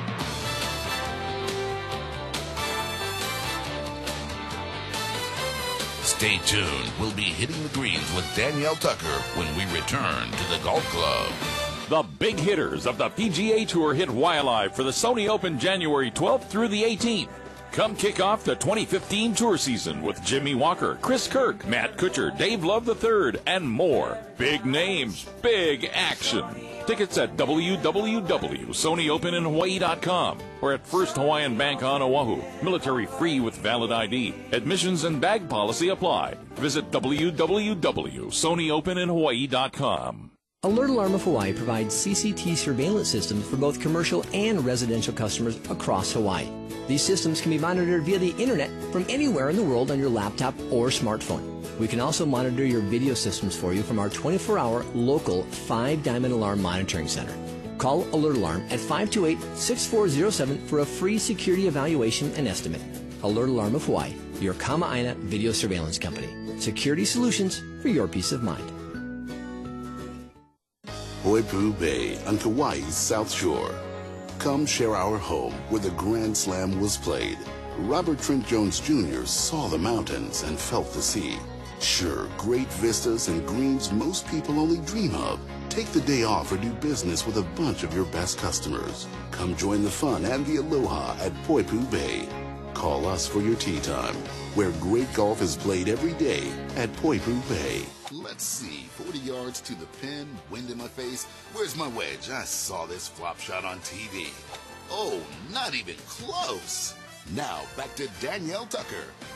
Stay tuned. We'll be hitting the greens with Danielle Tucker when we return to the Golf Club. The big hitters of the P G A Tour hit Hawaii Live for the Sony Open January twelfth through the eighteenth. Come kick off the twenty fifteen tour season with Jimmy Walker, Chris Kirk, Matt Kuchar, Dave Love the third, and more. Big names, big action. Tickets at w w w dot sony open in hawaii dot com or at First Hawaiian Bank on Oahu. Military free with valid I D. Admissions and bag policy apply. Visit w w w dot sony open in hawaii dot com. Alert Alarm of Hawaii provides C C T surveillance systems for both commercial and residential customers across Hawaii. These systems can be monitored via the internet from anywhere in the world on your laptop or smartphone. We can also monitor your video systems for you from our twenty-four hour local five Diamond Alarm Monitoring Center. Call Alert Alarm at five two eight, six four zero seven for a free security evaluation and estimate. Alert Alarm of Hawaii, your Kama'aina video surveillance company. Security solutions for your peace of mind. Poipu Bay on Kauai's South Shore. Come share our home where the Grand Slam was played. Robert Trent Jones Junior saw the mountains and felt the sea. Sure, great vistas and greens most people only dream of. Take the day off or do business with a bunch of your best customers. Come join the fun and the aloha at Poipu Bay. Call us for your tee time, where great golf is played every day at Poipu Bay. Let's see, forty yards to the pin, wind in my face. Where's my wedge? I saw this flop shot on T V. Oh, not even close. Now back to Danielle Tucker.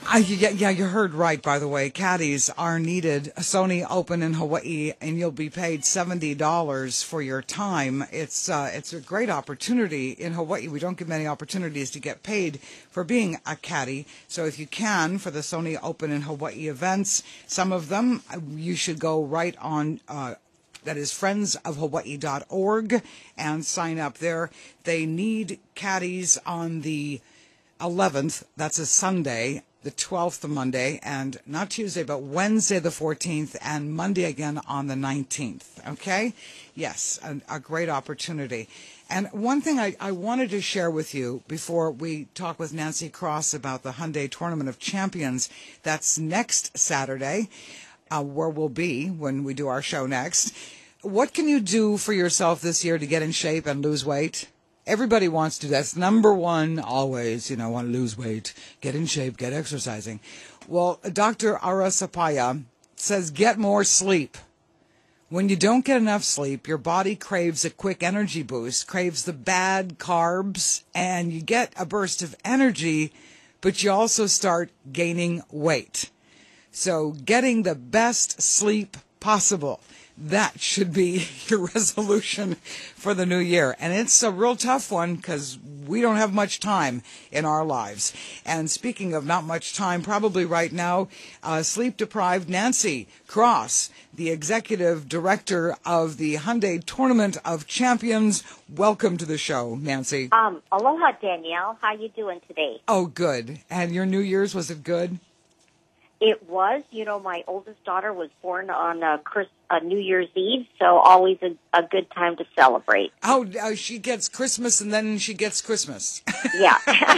Uh, yeah, yeah, you heard right, by the way. Caddies are needed. Sony Open in Hawaii, and you'll be paid seventy dollars for your time. It's uh, it's a great opportunity in Hawaii. We don't get many opportunities to get paid for being a caddy. So if you can, for the Sony Open in Hawaii events, some of them, you should go right on uh that is friends of hawaii dot org and sign up there. They need caddies on the eleventh, that's a Sunday, the twelfth, a Monday, and not Tuesday, but Wednesday the fourteenth, and Monday again on the nineteenth, okay? Yes, a, a great opportunity. And one thing I, I wanted to share with you before we talk with Nancy Cross about the Hyundai Tournament of Champions, that's next Saturday, uh, where we'll be when we do our show next. What can you do for yourself this year to get in shape and lose weight? Everybody wants to. That's number one always, you know, want to lose weight, get in shape, get exercising. Well, Doctor Ara Sapaya says get more sleep. When you don't get enough sleep, your body craves a quick energy boost, craves the bad carbs, and you get a burst of energy, but you also start gaining weight. So getting the best sleep possible. That should be your resolution for the new year. And it's a real tough one because we don't have much time in our lives. And speaking of not much time, probably right now, uh, sleep-deprived Nancy Cross, the executive director of the Hyundai Tournament of Champions. Welcome to the show, Nancy. Um, aloha, Danielle. How you doing today? Oh, good. And your New Year's, was it good? It was. You know, my oldest daughter was born on uh, Chris, uh, New Year's Eve, so always a, a good time to celebrate. Oh, uh, she gets Christmas and then she gets Christmas. Yeah.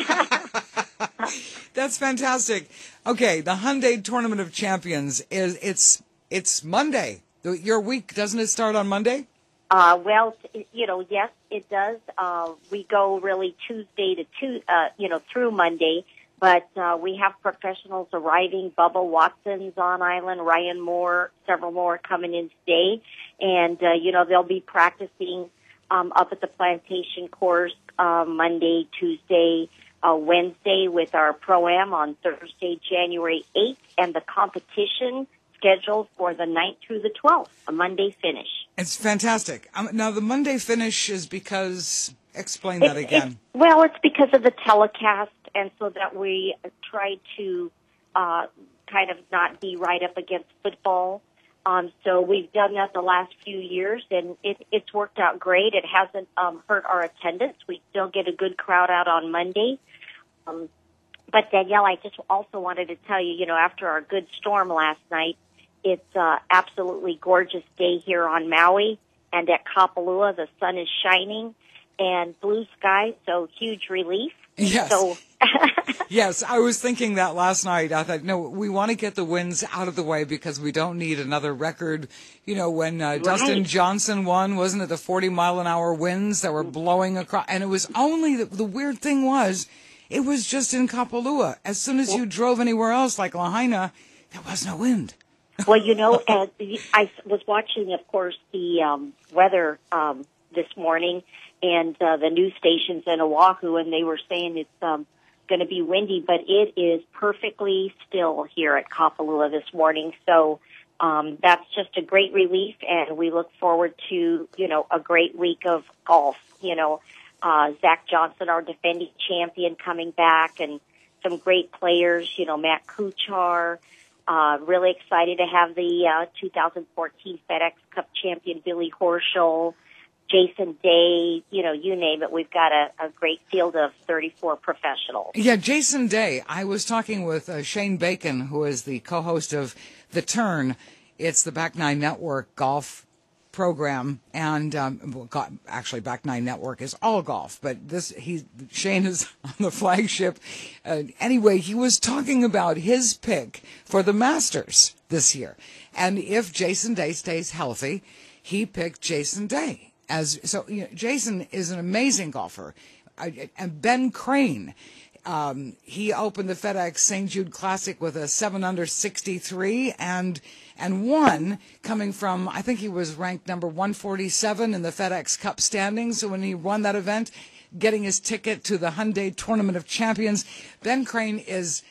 That's fantastic. Okay, the Hyundai Tournament of Champions, is it's it's Monday. Your week, doesn't it start on Monday? Uh, well, you know, yes, it does. Uh, we go really Tuesday to, tu- uh, you know, through Monday. But uh, we have professionals arriving. Bubba Watson's on island, Ryan Moore, several more coming in today. And, uh, you know, they'll be practicing um, up at the plantation course uh, Monday, Tuesday, uh, Wednesday with our Pro-Am on Thursday, January eighth. And the competition scheduled for the ninth through the twelfth, a Monday finish. It's fantastic. Um, now, the Monday finish is because, explain that it, again. It, well, it's because of the telecast. And so that we try to uh, kind of not be right up against football. Um, so we've done that the last few years, and it, it's worked out great. It hasn't um, hurt our attendance. We still get a good crowd out on Monday. Um, but, Danielle, I just also wanted to tell you, you know, after our good storm last night, it's uh, absolutely gorgeous day here on Maui. And at Kapalua, the sun is shining and blue sky, so huge relief. Yes. So yes, I was thinking that last night. I thought, no, we want to get the winds out of the way because we don't need another record. You know, when uh, right. Dustin Johnson won, wasn't it the forty mile an hour winds that were blowing across? And it was only, the, the weird thing was, it was just in Kapalua. As soon as you drove anywhere else, like Lahaina, there was no wind. Well, you know, uh, I was watching, of course, the um, weather um, this morning, and uh, the news stations in Oahu, and they were saying it's um, going to be windy, but it is perfectly still here at Kapalua this morning. So um, that's just a great relief, and we look forward to, you know, a great week of golf. You know, uh, Zach Johnson, our defending champion, coming back, and some great players, you know, Matt Kuchar. Uh, really excited to have the uh, two thousand fourteen FedEx Cup champion Billy Horschel, Jason Day, you know, you name it. We've got a, a great field of thirty-four professionals. Yeah, Jason Day. I was talking with uh, Shane Bacon, who is the co-host of The Turn. It's the Back Nine Network golf program, and um, well, actually, Back Nine Network is all golf, but this he Shane is on the flagship. Uh, anyway, he was talking about his pick for the Masters this year, and if Jason Day stays healthy, he picked Jason Day. As so, you know, Jason is an amazing golfer, uh, and Ben Crane, um, he opened the FedEx Saint Jude Classic with a seven under sixty-three, and and won, coming from, I think he was ranked number one forty-seven in the FedEx Cup standings. So when he won that event, getting his ticket to the Hyundai Tournament of Champions, Ben Crane is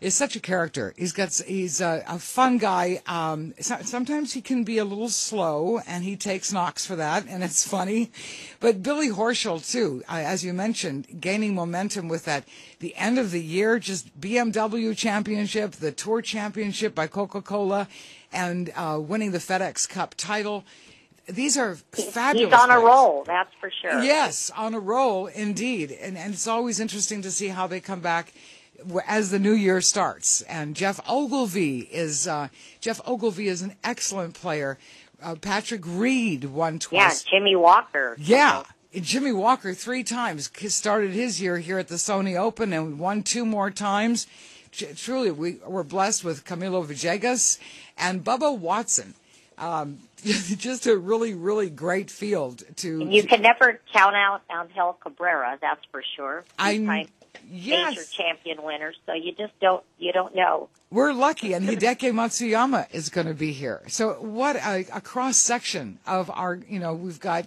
is such a character. He's got he's a, a fun guy. Um, so, sometimes he can be a little slow, and he takes knocks for that, and it's funny. But Billy Horschel too, uh, as you mentioned, gaining momentum with that. The end of the year, just B M W championship, the Tour championship by Coca-Cola, and uh, winning the FedEx Cup title. These are fabulous. He's on a players. roll, that's for sure. Yes, on a roll, indeed. And, and it's always interesting to see how they come back as the new year starts. And Jeff Ogilvy is uh, Jeff Ogilvy is an excellent player. Uh, Patrick Reed won twice. Yeah, Jimmy Walker. Yeah, Jimmy Walker three times started his year here at the Sony Open and won two more times. Truly, we were blessed with Camilo Villegas and Bubba Watson. Um, just a really, really great field to. And you can never count out Angel Cabrera, that's for sure. I yes. Major champion winner, so you just don't you don't know. We're lucky, and Hideki Matsuyama is going to be here. So what a, a cross section of our, you know, we've got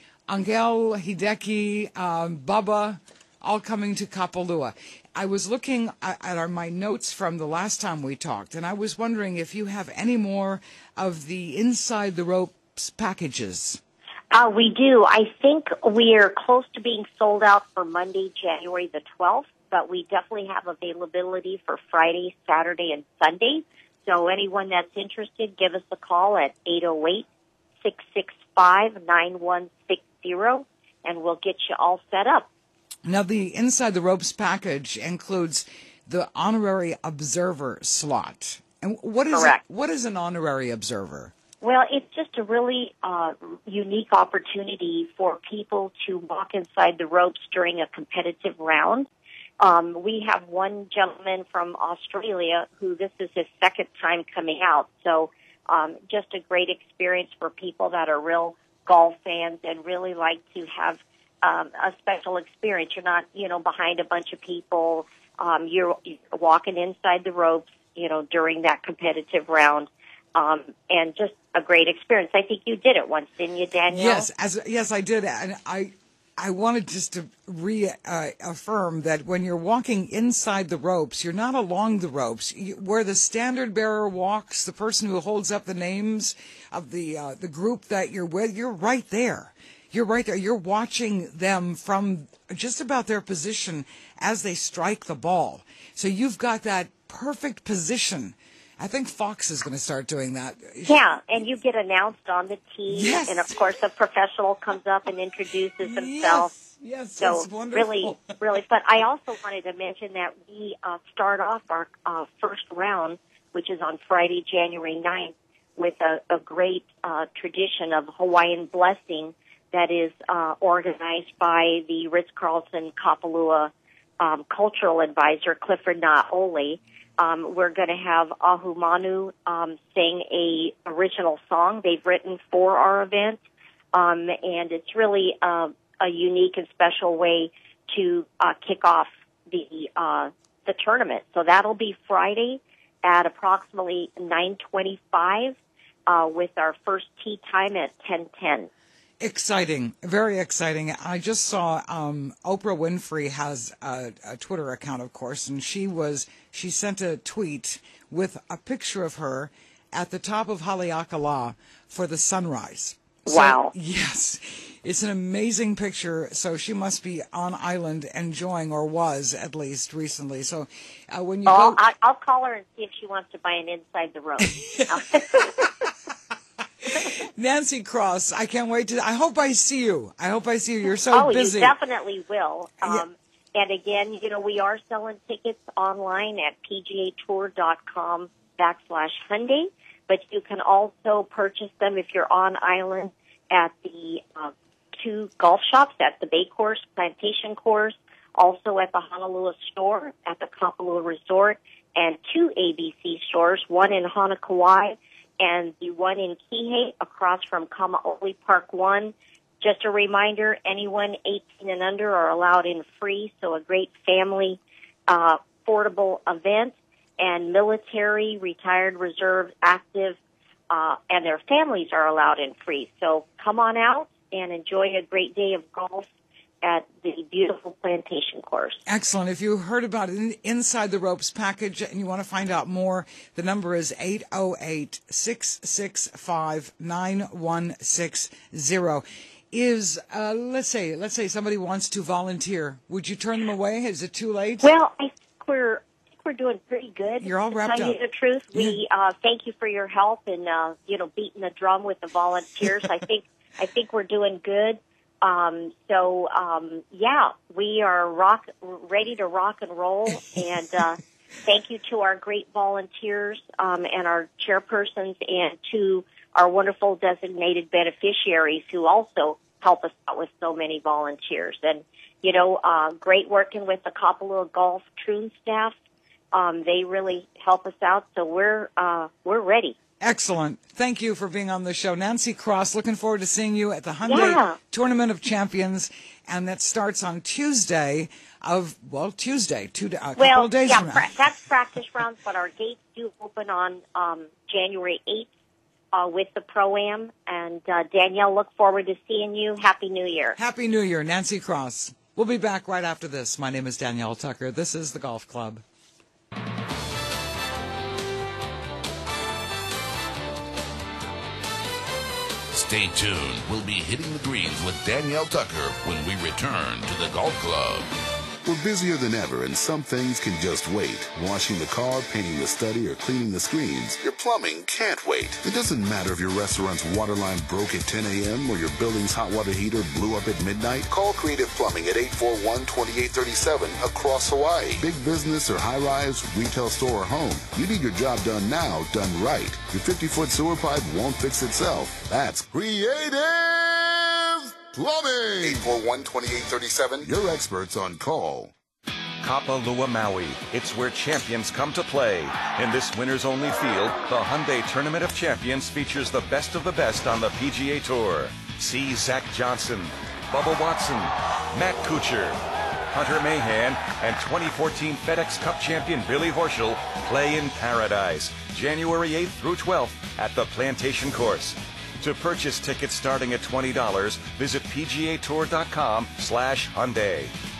Angel, Hideki, um, Bubba, all coming to Kapalua. I was looking at our, my notes from the last time we talked, and I was wondering if you have any more of the Inside the Ropes packages. Uh, we do. I think we are close to being sold out for Monday, January the twelfth, but we definitely have availability for Friday, Saturday, and Sunday. So anyone that's interested, give us a call at eight oh eight, six six five, nine one six zero, and we'll get you all set up. Now, the Inside the Ropes package includes the honorary observer slot. And what is Correct. what is an honorary observer? Well, it's just a really uh, unique opportunity for people to walk inside the ropes during a competitive round. Um, we have one gentleman from Australia who this is his second time coming out. So um, just a great experience for people that are real golf fans and really like to have Um, a special experience. You're not, you know, behind a bunch of people. Um, you're, you're walking inside the ropes, you know, during that competitive round, um, and just a great experience. I think you did it once, didn't you, Danielle? Yes, as yes, I did, and I I wanted just to reaffirm uh, that when you're walking inside the ropes, you're not along the ropes. You, where the standard bearer walks, the person who holds up the names of the uh, the group that you're with, you're right there. You're right there. You're watching them from just about their position as they strike the ball. So you've got that perfect position. I think Fox is going to start doing that. Yeah, and you get announced on the tee. Yes. And, of course, a professional comes up and introduces himself. Yes, yes, so that's wonderful. really, really fun. I also wanted to mention that we uh, start off our uh, first round, which is on Friday, January ninth, with a, a great uh, tradition of Hawaiian blessing that is uh, organized by the Ritz-Carlton Kapalua um, cultural advisor, Clifford Naole. Um, we're going to have Ahumanu um, sing a original song they've written for our event, um, and it's really uh, a unique and special way to uh, kick off the uh, the tournament. So that'll be Friday at approximately nine twenty-five uh, with our first tee time at ten ten. Exciting, very exciting. I just saw um, Oprah Winfrey has a, a Twitter account, of course, and she was she sent a tweet with a picture of her at the top of Haleakala for the sunrise. So, wow! Yes, it's an amazing picture. So she must be on island enjoying, or was at least recently. So uh, when you oh, go, I, I'll call her and see if she wants to buy an Inside the Rope. Nancy Cross, I can't wait to. I hope I see you. I hope I see you. You're so oh, busy. Oh, you definitely will. Um, yeah. And again, you know, we are selling tickets online at pgatour.com backslash Hyundai, but you can also purchase them if you're on island at the uh, two golf shops, at the Bay Course, Plantation Course, also at the Honolulu store, at the Kapalua Resort, and two A B C stores, one in Hanakauai and the one in Kihei across from Kamaoli Park one. Just a reminder, anyone eighteen and under are allowed in free, so a great family, uh, affordable event, and military, retired, reserve, active, uh, and their families are allowed in free. So come on out and enjoy a great day of golf at the beautiful plantation course. Excellent. If you heard about it in Inside the Ropes package and you want to find out more, the number is eight oh eight, six six five, nine one six zero. Is, uh, let's say, let's say somebody wants to volunteer. Would you turn them away? Is it too late? Well, I think we're, I think we're doing pretty good. You're all wrapped up. To tell up. you the truth, we uh, thank you for your help and, uh, you know, beating the drum with the volunteers. I think I think we're doing good. Um, so, um, yeah, we are rock, ready to rock and roll. And uh, thank you to our great volunteers um, and our chairpersons and to our wonderful designated beneficiaries who also help us out with so many volunteers. And, you know, uh, great working with the Kapalua Golf Troon staff. Um, they really help us out. So we're uh, we're ready. Excellent. Thank you for being on the show. Nancy Cross, looking forward to seeing you at the Hyundai yeah. Tournament of Champions, and that starts on Tuesday of, well, Tuesday, two, a couple well, of days yeah, from now. Pra- that's practice rounds, but our gates do open on um, January eighth uh, with the Pro-Am. And uh, Danielle, look forward to seeing you. Happy New Year. Happy New Year, Nancy Cross. We'll be back right after this. My name is Danielle Tucker. This is the Golf Club. Stay tuned. We'll be hitting the greens with Danielle Tucker when we return to the Golf Club. We're busier than ever, and some things can just wait. Washing the car, painting the study, or cleaning the screens. Your plumbing can't wait. It doesn't matter if your restaurant's water line broke at ten a.m. or your building's hot water heater blew up at midnight. Call Creative Plumbing at eight four one, two eight three seven across Hawaii. Big business or high-rise, retail store or home. You need your job done now, done right. Your fifty-foot sewer pipe won't fix itself. That's Creative Plumbing. eight four one, two eight three seven. Your experts on call. Kapalua Maui. It's where champions come to play. In this winner's only field, the Hyundai Tournament of Champions features the best of the best on the P G A Tour. See Zach Johnson, Bubba Watson, Matt Kuchar, Hunter Mahan, and twenty fourteen FedEx Cup champion Billy Horschel play in paradise, January eighth through twelfth at the Plantation Course. To purchase tickets starting at twenty dollars, visit pgatour.com slash Hyundai.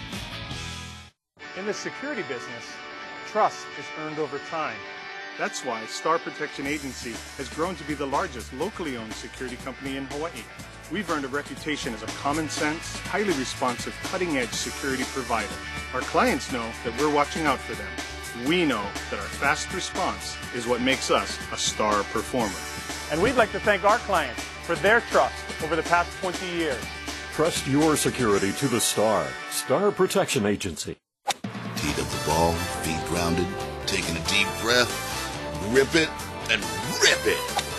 In the security business, trust is earned over time. That's why Star Protection Agency has grown to be the largest locally owned security company in Hawaii. We've earned a reputation as a common sense, highly responsive, cutting-edge security provider. Our clients know that we're watching out for them. We know that our fast response is what makes us a star performer. And we'd like to thank our clients for their trust over the past twenty years. Trust your security to the Star. Star Protection Agency. Teed up the ball, feet grounded, taking a deep breath, grip it, and rip it.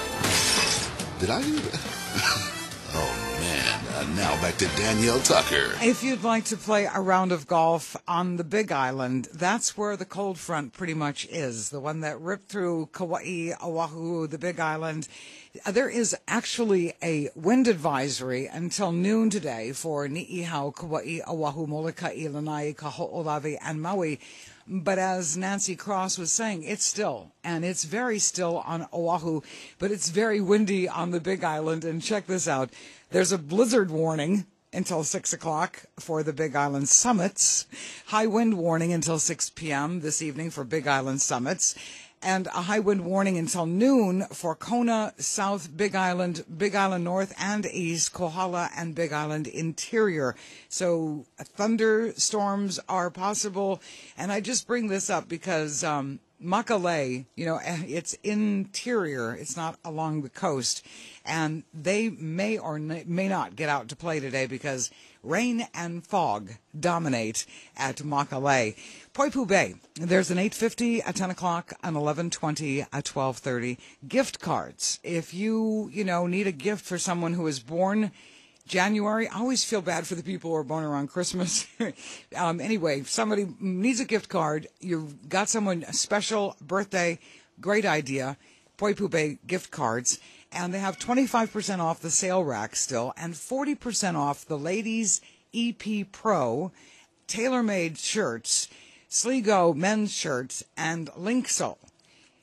Did I do that? Oh, man. Uh, now back to Danielle Tucker. If you'd like to play a round of golf on the Big Island, that's where the cold front pretty much is, the one that ripped through Kauai, Oahu, the Big Island. There is actually a wind advisory until noon today for Ni'ihau, Kauai, Oahu, Molokai, Lanai, Kaho'olawe, and Maui. But as Nancy Cross was saying, it's still, and it's very still on Oahu, but it's very windy on the Big Island. And check this out. There's a blizzard warning until six o'clock for the Big Island summits. High wind warning until six p.m. this evening for Big Island summits. And a high wind warning until noon for Kona, South Big Island, Big Island North and East, Kohala, and Big Island Interior. So thunderstorms are possible. And I just bring this up because um, Makalei, you know, it's interior. It's not along the coast. And they may or may not get out to play today because rain and fog dominate at Makalei. Poipu Bay, there's an eight fifty, a ten o'clock, an eleven twenty, a twelve thirty. Gift cards. If you, you know, need a gift for someone who is born January, I always feel bad for the people who are born around Christmas. um, anyway, if somebody needs a gift card, you've got someone, a special birthday, great idea, Poipu Bay gift cards. And they have twenty-five percent off the sale rack still and forty percent off the ladies' E P Pro, tailor-made shirts, Sligo men's shirts, and Linksole.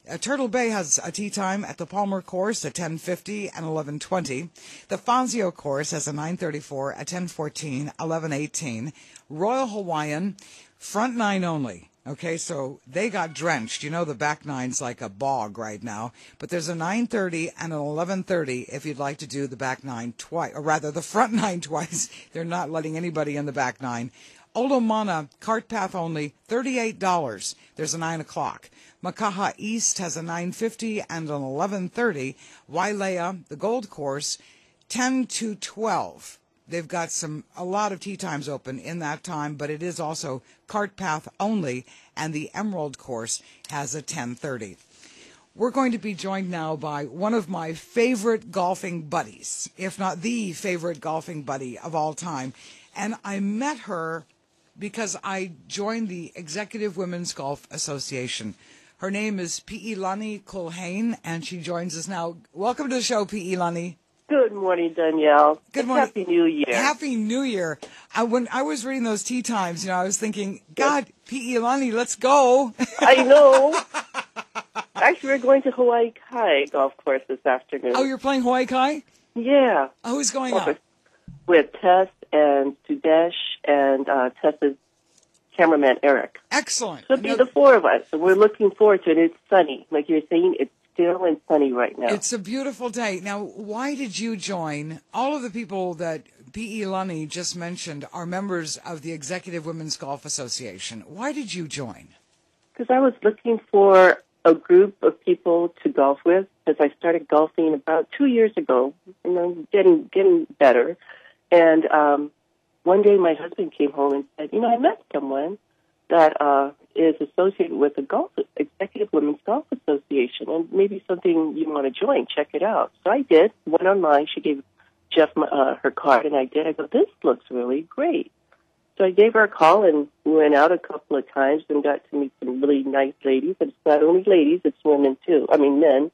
Uh, Turtle Bay has a tee time at the Palmer course at ten fifty and eleven twenty. The Fazio course has a nine thirty-four at ten fourteen, eleven eighteen. Royal Hawaiian, front nine only. Okay, so they got drenched. You know the back nine's like a bog right now. But there's a nine thirty and an eleven thirty if you'd like to do the back nine twice. Or rather, the front nine twice. They're not letting anybody in the back nine. Olomana, cart path only, thirty-eight dollars. There's a nine o'clock. Makaha East has a nine fifty and an eleven thirty. Wailea, the Gold Course, ten to twelve. They've got some a lot of tee times open in that time, but it is also cart path only, and the Emerald Course has a ten thirty. We're going to be joined now by one of my favorite golfing buddies, if not the favorite golfing buddy of all time. And I met her because I joined the Executive Women's Golf Association. Her name is Pi'ilani Culhane, and she joins us now. Welcome to the show, Pi'ilani. Good morning, Danielle. Good morning. Happy New Year. Happy New Year. I, when I was reading those tee times, you know, I was thinking, God, Pi'ilani, let's go. I know. Actually, we're going to Hawaii Kai Golf Course this afternoon. Oh, you're playing Hawaii Kai? Yeah. Oh, who's going Over up? With Tess and Sudesh and uh, Tess's cameraman, Eric. Excellent. So it'll be the four of us. So we're looking forward to it. It's sunny. Like you're saying, it's still and sunny right now. It's a beautiful day. Now, why did you join? All of the people that Pi'ilani just mentioned are members of the Executive Women's Golf Association. Why did you join? Because I was looking for a group of people to golf with, because I started golfing about two years ago, you know, getting getting better. And um, one day my husband came home and said, you know, I met someone that uh, is associated with the golf Executive Women's Golf Association, and maybe something you want to join. Check it out. So I did. Went online. She gave Jeff my, uh, her card, and I did. I go, this looks really great. So I gave her a call, and we went out a couple of times and got to meet some really nice ladies. And it's not only ladies, it's women too. I mean, men.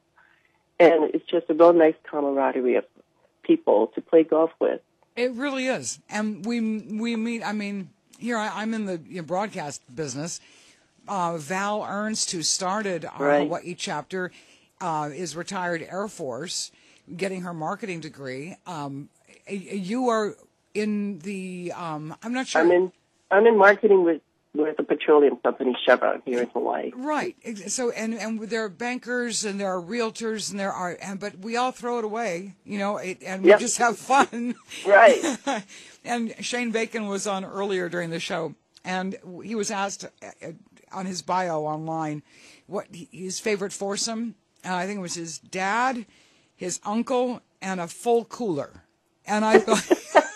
And it's just a real nice camaraderie of people to play golf with. It really is. And we we meet, I mean, here I, I'm in the you know, broadcast business. Uh, Val Ernst, who started our Right. Hawaii chapter, uh, is retired Air Force, getting her marketing degree. Um, you are in the, um, I'm not sure. I'm in, I'm in marketing with, with the petroleum company Chevron here in Hawaii. Right. Ex- So, and, and there are bankers and there are realtors and there are, and, but we all throw it away, you know, it, and we Yep. just have fun. Right. And Shane Bacon was on earlier during the show, and he was asked uh, on his bio online what his favorite foursome. Uh, I think it was his dad, his uncle, and a full cooler. And I thought,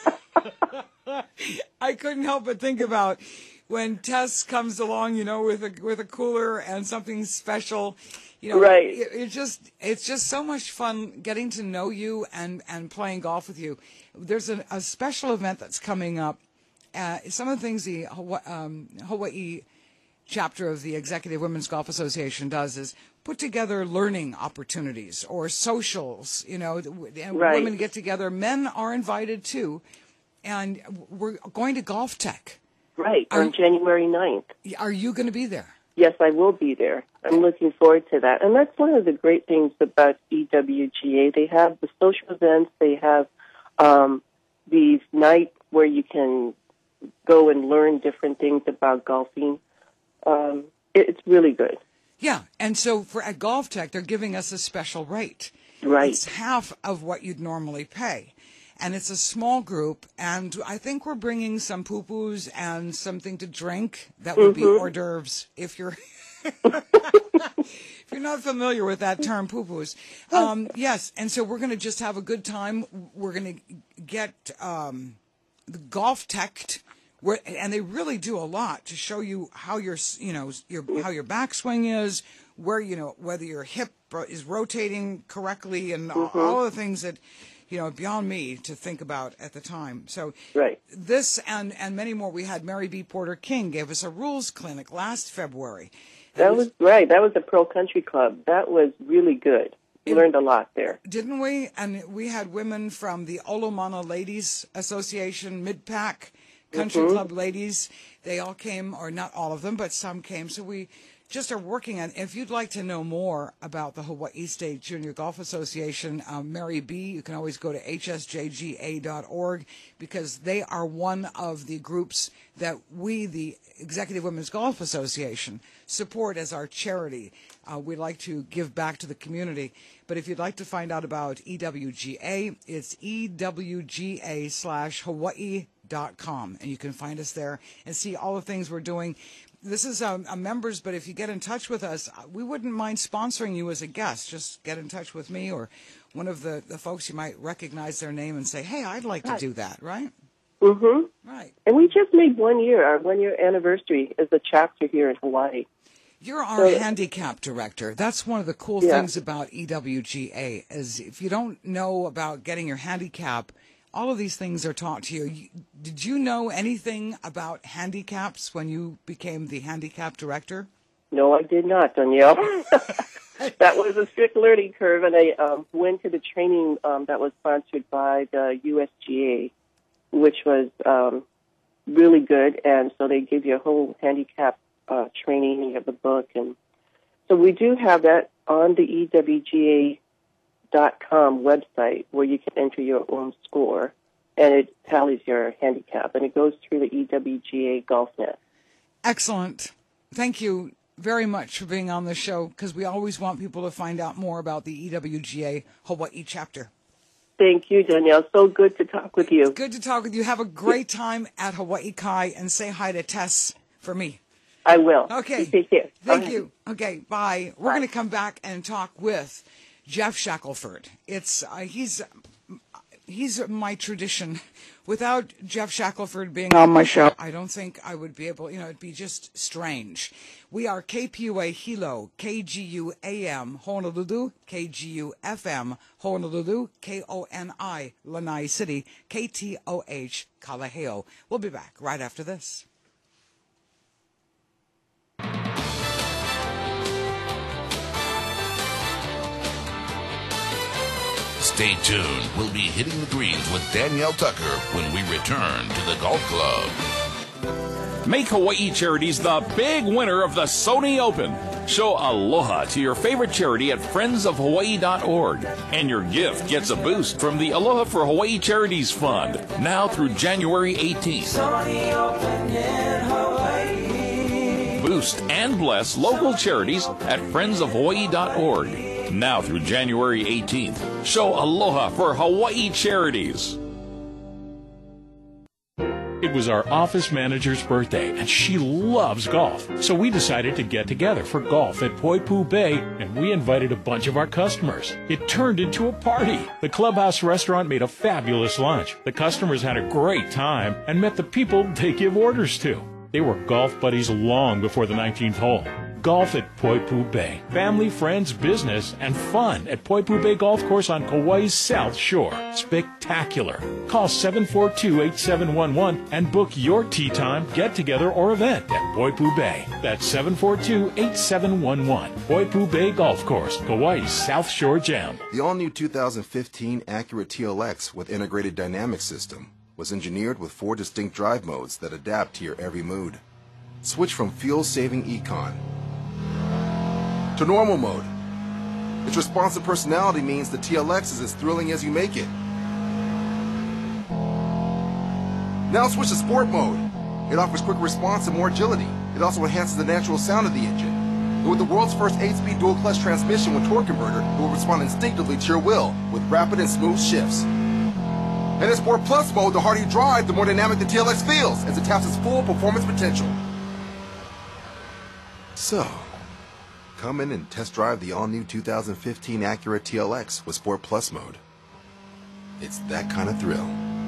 I couldn't help but think about when Tess comes along, you know, with a with a cooler and something special, you know, Right. it, it just it's just so much fun getting to know you and, and playing golf with you. There's a, a special event that's coming up. Uh, some of the things the Hawaii, um, Hawaii chapter of the Executive Women's Golf Association does is put together learning opportunities or socials, you know, and Right. women get together. Men are invited too. And we're going to Golf Tech. Right, Are- on January ninth. Are you going to be there? Yes, I will be there. I'm looking forward to that. And that's one of the great things about E W G A. They have the social events. They have um, these nights where you can go and learn different things about golfing. Um, it, it's really good. Yeah, and so for at Golf Tech, they're giving us a special rate. Right. It's half of what you'd normally pay. And it's a small group, and I think we're bringing some poo-poos and something to drink. That would be Mhm. hors d'oeuvres, if you're if you're not familiar with that term, poo-poos. Um, yes, and so we're going to just have a good time. We're going to get um, the Golf Tech, where, and they really do a lot to show you how your, you know, your how your backswing is, where you know whether your hip is rotating correctly, and Mhm. all the things that. You know, beyond me to think about at the time. So right. this and, and many more. We had Mary B. Porter King gave us a rules clinic last February. That was right. That was a pro country club. That was really good. We It- learned a lot there. Didn't we? And we had women from the Olomana Ladies Association, Mid-Pac Country Mhm. Club ladies. They all came, or not all of them, but some came. So we just are working on. If you'd like to know more about the Hawaii State Junior Golf Association, um, Mary B., you can always go to h s j g a dot org because they are one of the groups that we, the Executive Women's Golf Association, support as our charity. Uh, we like to give back to the community. But if you'd like to find out about E W G A, it's E W G A slash Hawaii dot com. And you can find us there and see all the things we're doing. This is um, a members, but if you get in touch with us, we wouldn't mind sponsoring you as a guest. Just get in touch with me or one of the, the folks. You might recognize their name and say, hey, I'd like to do that, right? Mm-hmm. Right. And we just made one year, our one-year anniversary as a chapter here in Hawaii. You're our So- handicap director. That's one of the cool Yeah. things about E W G A is if you don't know about getting your handicap, all of these things are taught to you. You- Did you know anything about handicaps when you became the handicap director? No, I did not, Danielle. That was a strict learning curve, and I um, went to the training um, that was sponsored by the U S G A, which was um, really good, and so they give you a whole handicap uh, training, and you have the book, and so we do have that on the E W G A dot com website where you can enter your own score, and it tallies your handicap, and it goes through the E W G A GolfNet. Excellent. Thank you very much for being on the show because we always want people to find out more about the E W G A Hawaii chapter. Thank you, Danielle. So good to talk with you. Good to talk with you. Have a great time at Hawaii Kai and say hi to Tess for me. I will. Okay. Take care. Thank Bye. you. Okay, bye. We're going to come back and talk with Jeff Shackelford. It's uh, he's he's my tradition. Without Jeff Shackelford being on my show, I don't think I would be able, you know, it'd be just strange. We are K P U A Hilo, K G U A M Honolulu, K G U F M Honolulu, K O N I Lanai City, K T O H Kalaheo. We'll be back right after this. Stay tuned. We'll be hitting the greens with Danielle Tucker when we return to the Golf Club. Make Hawaii Charities the big winner of the Sony Open. Show aloha to your favorite charity at friends of hawaii dot org. And your gift gets a boost from the Aloha for Hawaii Charities Fund. Now through January eighteenth. Sony Open in Hawaii. Boost and bless local charities at friends of hawaii dot org. Now through January eighteenth. Show aloha for Hawaii Charities. It was our office manager's birthday, and she loves golf. So we decided to get together for golf at Poipu Bay, and we invited a bunch of our customers. It turned into a party. The Clubhouse restaurant made a fabulous lunch. The customers had a great time and met the people they give orders to. They were golf buddies long before the nineteenth hole. Golf at Poipu Bay. Family, friends, business, and fun at Poipu Bay Golf Course on Kauai's South Shore. Spectacular. Call seven four two, eight seven one one and book your tee time, get-together, or event at Poipu Bay. That's seven four two, eight seven one one. Poipu Bay Golf Course, Kauai's South Shore Gem. The all-new two thousand fifteen Acura T L X with integrated dynamic system was engineered with four distinct drive modes that adapt to your every mood. Switch from fuel-saving Econ to normal mode. Its responsive personality means the T L X is as thrilling as you make it. Now switch to sport mode. It offers quicker response and more agility. It also enhances the natural sound of the engine. And with the world's first eight-speed dual-clutch transmission with torque converter, it will respond instinctively to your will with rapid and smooth shifts. And in Sport Plus mode, the harder you drive, the more dynamic the T L X feels as it taps its full performance potential. So, come in and test drive the all-new two thousand fifteen Acura T L X with Sport Plus mode. It's that kind of thrill.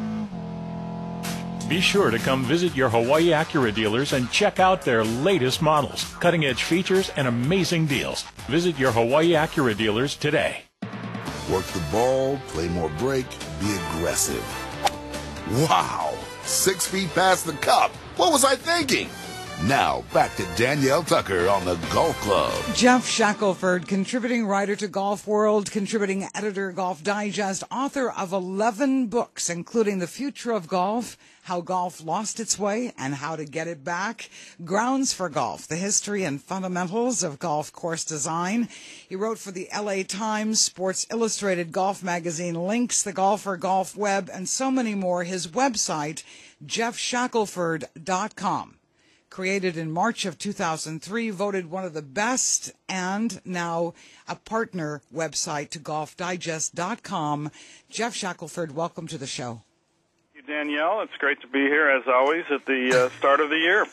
Be sure to come visit your Hawaii Acura dealers and check out their latest models, cutting-edge features, and amazing deals. Visit your Hawaii Acura dealers today. Work the ball, play more break, be aggressive. Wow! Six feet past the cup. What was I thinking? Now, back to Danielle Tucker on the Golf Club. Jeff Shackelford, contributing writer to Golf World, contributing editor, Golf Digest, author of eleven books, including The Future of Golf, How Golf Lost Its Way and How to Get It Back, Grounds for Golf, The History and Fundamentals of Golf Course Design. He wrote for the L A Times, Sports Illustrated, Golf Magazine, Links, The Golfer, Golf Web, and so many more. His website, jeff shackelford dot com. Created in March of two thousand three, voted one of the best, and now a partner website to golf digest dot com. Jeff Shackelford, welcome to the show. Thank you, Danielle. It's great to be here, as always, at the uh, start of the year.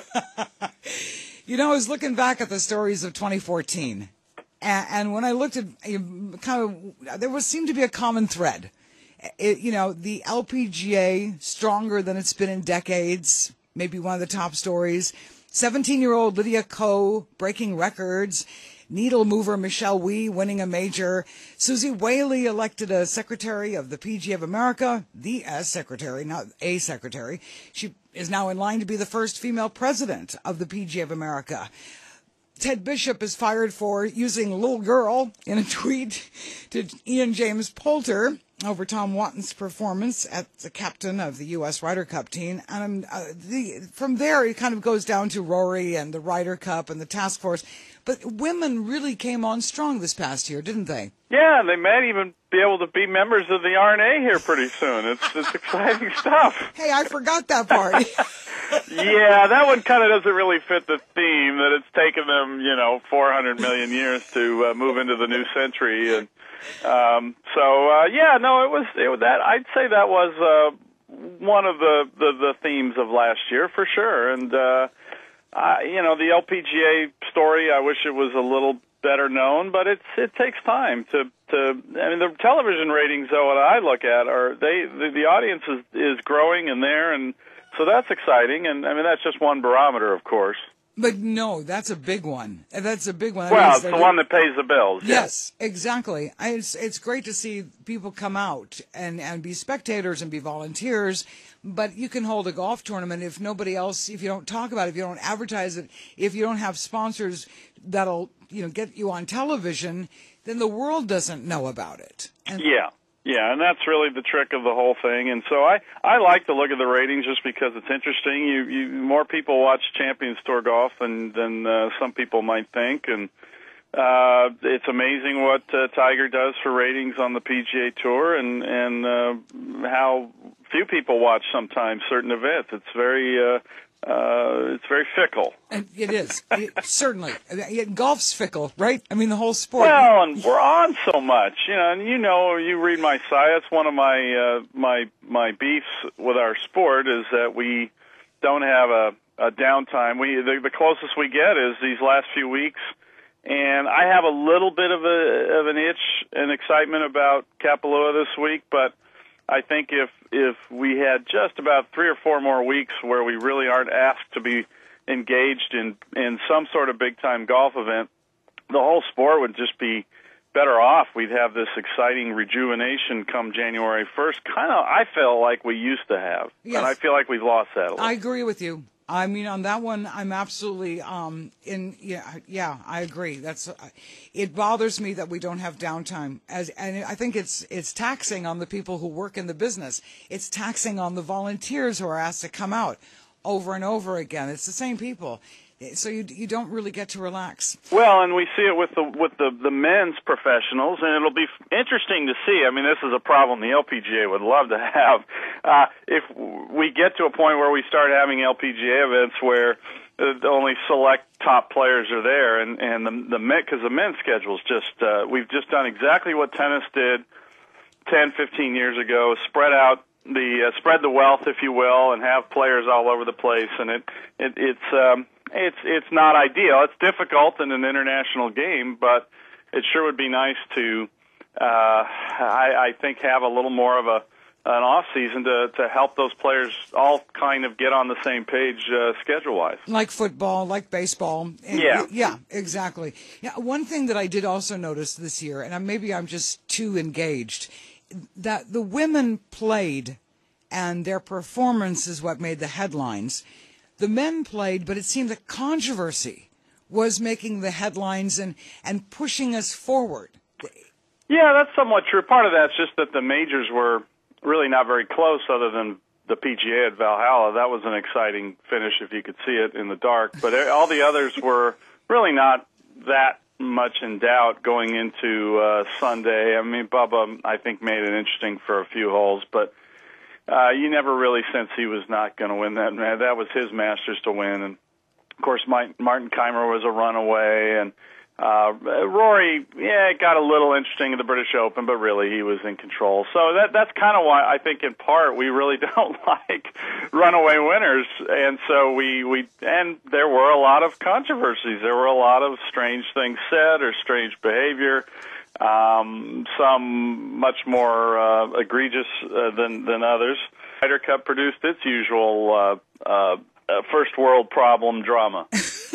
You know, I was looking back at the stories of twenty fourteen, and, and when I looked at, kind of, there was seemed to be a common thread. It, you know, the L P G A, stronger than it's been in decades, maybe one of the top stories. seventeen-year-old Lydia Ko breaking records. Needle mover Michelle Wie winning a major. Susie Whaley elected a secretary of the P G A of America, the S secretary, not a secretary. She is now in line to be the first female president of the P G A of America. Ted Bishop is fired for using little girl in a tweet to Ian James Poulter over Tom Watton's performance as the captain of the U S Ryder Cup team. And uh, the, from there, it kind of goes down to Rory and the Ryder Cup and the task force. But women really came on strong this past year, didn't they? Yeah, and they might even be able to be members of the R N A here pretty soon. It's, it's exciting stuff. Hey, I forgot that part. Yeah, that one kind of doesn't really fit the theme that it's taken them, you know, four hundred million years to uh, move into the new century. And um, so, uh, yeah, no, it was, it was that. I'd say that was uh, one of the, the, the themes of last year for sure. And, uh, uh, you know, the L P G A story, I wish it was a little better known, but it's it takes time to to. I mean, the television ratings, though, what I look at are they the, the audience is is growing in there, and so that's exciting. And I mean, that's just one barometer, of course. But no, that's a big one. That's a big one. That well, it's the one that pays the bills. Yes, yes, exactly. I, it's it's great to see people come out and, and be spectators and be volunteers. But you can hold a golf tournament if nobody else, if you don't talk about it, if you don't advertise it, if you don't have sponsors that'll, you know, get you on television, then the world doesn't know about it. And yeah. Yeah, and that's really the trick of the whole thing. And so I, I like to look at the ratings just because it's interesting. You, you more people watch Champions Tour golf than than uh, some people might think, and uh, it's amazing what uh, Tiger does for ratings on the P G A Tour, and and uh, how few people watch sometimes certain events. It's very uh, uh, it's very fickle. And it is. It, certainly. Golf's fickle, right? I mean, the whole sport. Well, and we're on so much, you know, and you know, you read my site. That's one of my, uh, my, my beefs with our sport is that we don't have a, a downtime. We, the, the closest we get is these last few weeks. And I have a little bit of a, of an itch and excitement about Kapalua this week, but I think if if we had just about three or four more weeks where we really aren't asked to be engaged in in some sort of big time golf event, the whole sport would just be better off. We'd have this exciting rejuvenation come January first, kind of I feel like we used to have, yes. And I feel like we've lost that a little. I agree with you. I mean, on that one, I'm absolutely um, in. Yeah, yeah, I agree. That's. Uh, it bothers me that we don't have downtime, as and I think it's it's taxing on the people who work in the business. It's taxing on the volunteers who are asked to come out over and over again. It's the same people, so you you don't really get to relax. Well, and we see it with the with the the men's professionals, and it'll be interesting to see. I mean, this is a problem the L P G A would love to have. Uh, if we get to a point where we start having L P G A events where uh, only select top players are there, and and the the men, because the men's schedule is just uh, we've just done exactly what tennis did ten, fifteen years ago, spread out the uh, spread the wealth, if you will, and have players all over the place, and it, it it's um, it's it's not ideal. It's difficult in an international game, but it sure would be nice to uh, I, I think have a little more of a an off season to to help those players all kind of get on the same page uh, schedule wise. Like football, like baseball. And yeah, yeah, exactly. Yeah, one thing that I did also notice this year, and maybe I'm just too engaged, that the women played, and their performance is what made the headlines. the men played, but it seemed that controversy was making the headlines and, and pushing us forward. Yeah, that's somewhat true. Part of that's just that the majors were really not very close other than the P G A at Valhalla. That was an exciting finish if you could see it in the dark. But all the others were really not that much in doubt going into uh, Sunday. I mean, Bubba, I think, made it interesting for a few holes, but uh, you never really sensed he was not going to win that. That was his Masters to win. And, of course, Mike, Martin Keimer was a runaway, and Uh, Rory, yeah, it got a little interesting in the British Open, but really he was in control. So that that's kind of why I think in part we really don't like runaway winners. And so we, we, and there were a lot of controversies. There were a lot of strange things said or strange behavior, um, some much more uh, egregious uh, than, than others. Ryder Cup produced its usual uh, uh, first world problem drama.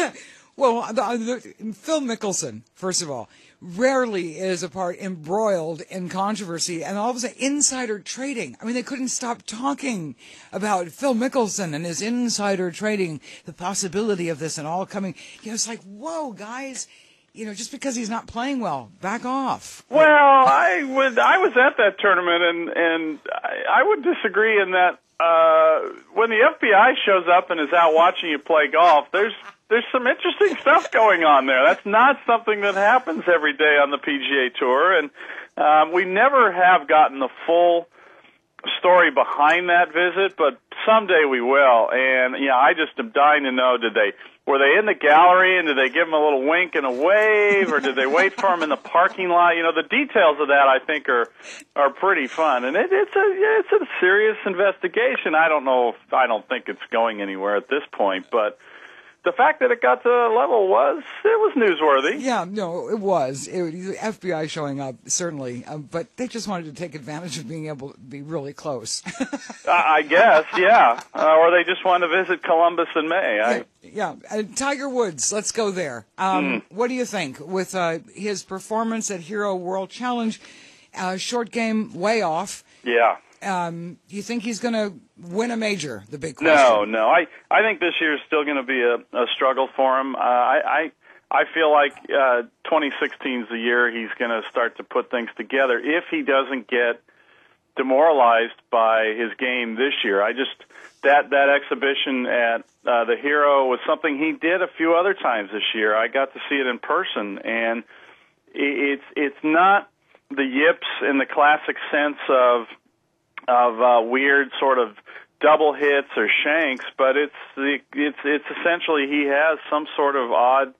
Well, the, the, Phil Mickelson, first of all, rarely is a part embroiled in controversy, and all of a sudden, insider trading. I mean, they couldn't stop talking about Phil Mickelson and his insider trading, the possibility of this and all coming. You know, it's like, whoa, guys, you know, just because he's not playing well, back off. Well, I would, I was at that tournament, and, and I, I would disagree in that uh, when the F B I shows up and is out watching you play golf, there's There's some interesting stuff going on there. That's not something that happens every day on the P G A Tour, and um, we never have gotten the full story behind that visit, but someday we will. And yeah, I just am dying to know: did they were they in the gallery and did they give him a little wink and a wave, or did they wait for him in the parking lot? You know, the details of that I think are are pretty fun, and it, it's a it's a serious investigation. I don't know if I don't think it's going anywhere at this point, but the fact that it got to that level was, it was newsworthy. Yeah, no, it was. It, the F B I showing up, certainly. Um, but they just wanted to take advantage of being able to be really close. uh, I guess, yeah. Uh, or they just wanted to visit Columbus in May. I... Yeah. yeah. Uh, Tiger Woods, let's go there. Um, mm. What do you think with uh, his performance at Hero World Challenge? Uh, short game, way off. Yeah. Um, do you think he's going to win a major? The big question. No, no. I, I think this year is still going to be a, a struggle for him. Uh, I, I I feel like uh, twenty sixteen is the year he's going to start to put things together if he doesn't get demoralized by his game this year. I just that that exhibition at uh, the Hero was something he did a few other times this year. I got to see it in person, and it's it's not the yips in the classic sense of of uh, weird sort of double hits or shanks, but it's the it's it's essentially he has some sort of odd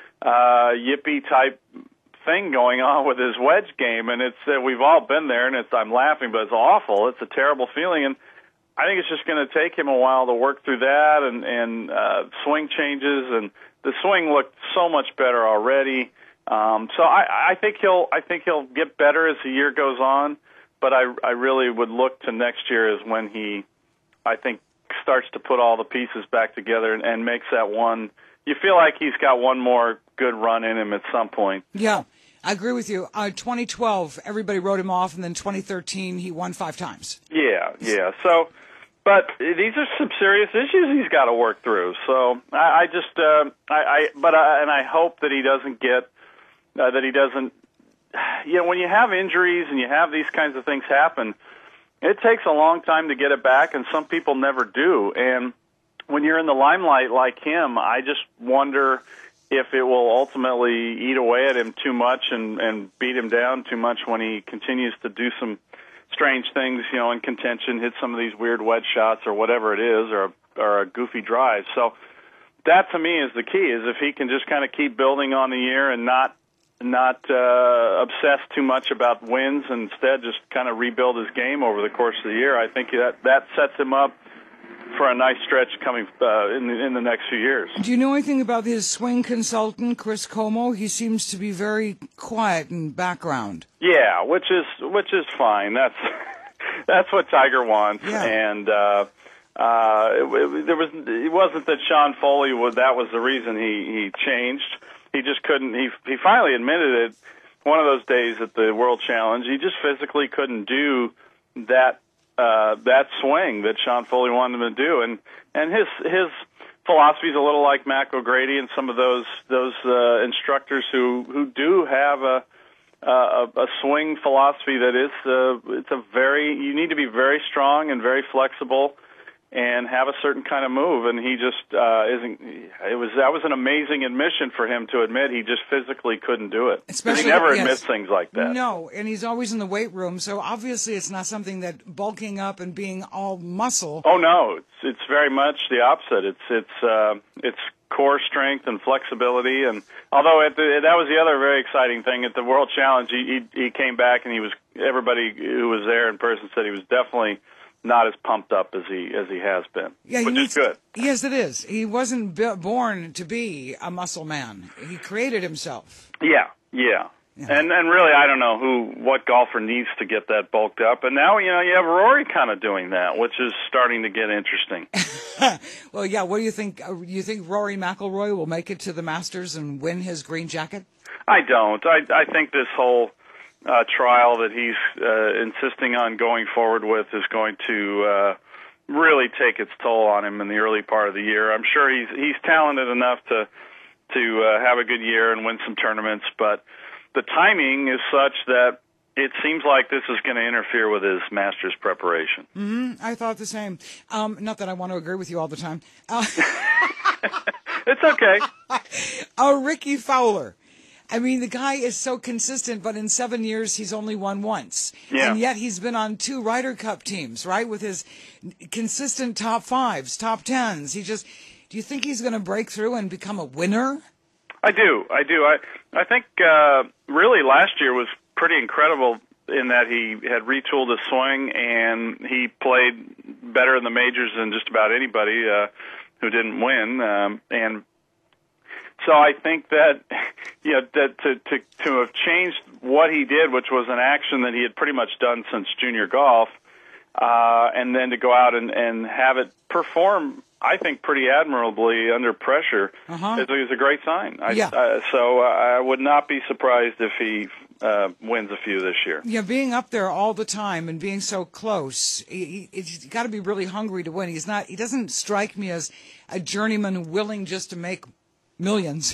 uh, yippy type thing going on with his wedge game, and it's uh, we've all been there, and it's I'm laughing, but it's awful. It's a terrible feeling, and I think it's just going to take him a while to work through that, and and uh, swing changes, and the swing looked so much better already. Um, so I, I think he'll I think he'll get better as the year goes on. But I, I really would look to next year as when he, I think, starts to put all the pieces back together and, and makes that one. You feel like he's got one more good run in him at some point. Yeah, I agree with you. Uh, twenty twelve, everybody wrote him off, and then twenty thirteen, he won five times. Yeah, yeah. So, but these are some serious issues he's got to work through. So I, I just, uh, I, I, but I, and I hope that he doesn't get, uh, that he doesn't. You know, when you have injuries and you have these kinds of things happen, it takes a long time to get it back, and some people never do. And when you're in the limelight like him, I just wonder if it will ultimately eat away at him too much and, and beat him down too much when he continues to do some strange things, you know, in contention, hit some of these weird wedge shots or whatever it is, or, or a goofy drive. So that, to me, is the key, is if he can just kind of keep building on the year and not not uh, obsess too much about wins, and instead just kind of rebuild his game over the course of the year. I think that that sets him up for a nice stretch coming uh, in, the, in the next few years. Do you know anything about his swing consultant, Chris Como? He seems to be very quiet in background. Yeah, which is which is fine. That's that's what Tiger wants. Yeah. And uh, uh, it, it, there was it wasn't that Sean Foley would. That was the reason he he changed. He just couldn't. He he finally admitted it one of those days at the World Challenge. He just physically couldn't do that uh, that swing that Sean Foley wanted him to do, and and his his philosophy is a little like Mac O'Grady and some of those those uh, instructors who who do have a a, a swing philosophy that is uh, it's a very you need to be very strong and very flexible and have a certain kind of move, and he just uh, isn't. It was that was an amazing admission for him to admit he just physically couldn't do it. Especially, he never yes. admits things like that. No, and he's always in the weight room, so obviously it's not something that bulking up and being all muscle. Oh no, it's it's very much the opposite. It's it's uh, it's core strength and flexibility, and although at the, that was the other very exciting thing at the World Challenge, he, he he came back and he was everybody who was there in person said he was definitely not as pumped up as he as he has been, Yeah, which he is good. Yes, it is. He wasn't b- born to be a muscle man. He created himself. Yeah, yeah. And and really, I don't know who, what golfer needs to get that bulked up. And now, you know, you have Rory kind of doing that, which is starting to get interesting. Well, yeah. What do you think? Uh, you think Rory McIlroy will make it to the Masters and win his green jacket? I don't. I I think this whole uh, trial that he's uh, insisting on going forward with is going to uh, really take its toll on him in the early part of the year. I'm sure he's he's talented enough to to uh, have a good year and win some tournaments, but the timing is such that it seems like this is going to interfere with his Masters preparation. Mm-hmm. I thought the same. Um, not that I want to agree with you all the time. Uh, it's okay. Oh, Ricky Fowler. I mean, the guy is so consistent, but in seven years, he's only won once. Yeah. And yet he's been on two Ryder Cup teams, right, with his consistent top fives, top tens. He just, do you think he's going to break through and become a winner? I do. I do. I I think uh, really last year was pretty incredible in that he had retooled his swing and he played better in the majors than just about anybody uh, who didn't win. Um, and so I think that you know that to, to to have changed what he did, which was an action that he had pretty much done since junior golf, uh, and then to go out and, and have it perform, I think, pretty admirably under pressure, uh-huh. is, is a great sign. I, Yeah. uh, so I would not be surprised if he uh, wins a few this year. Yeah, being up there all the time and being so close, he, he, he's got to be really hungry to win. He's not. He doesn't strike me as a journeyman willing just to make millions.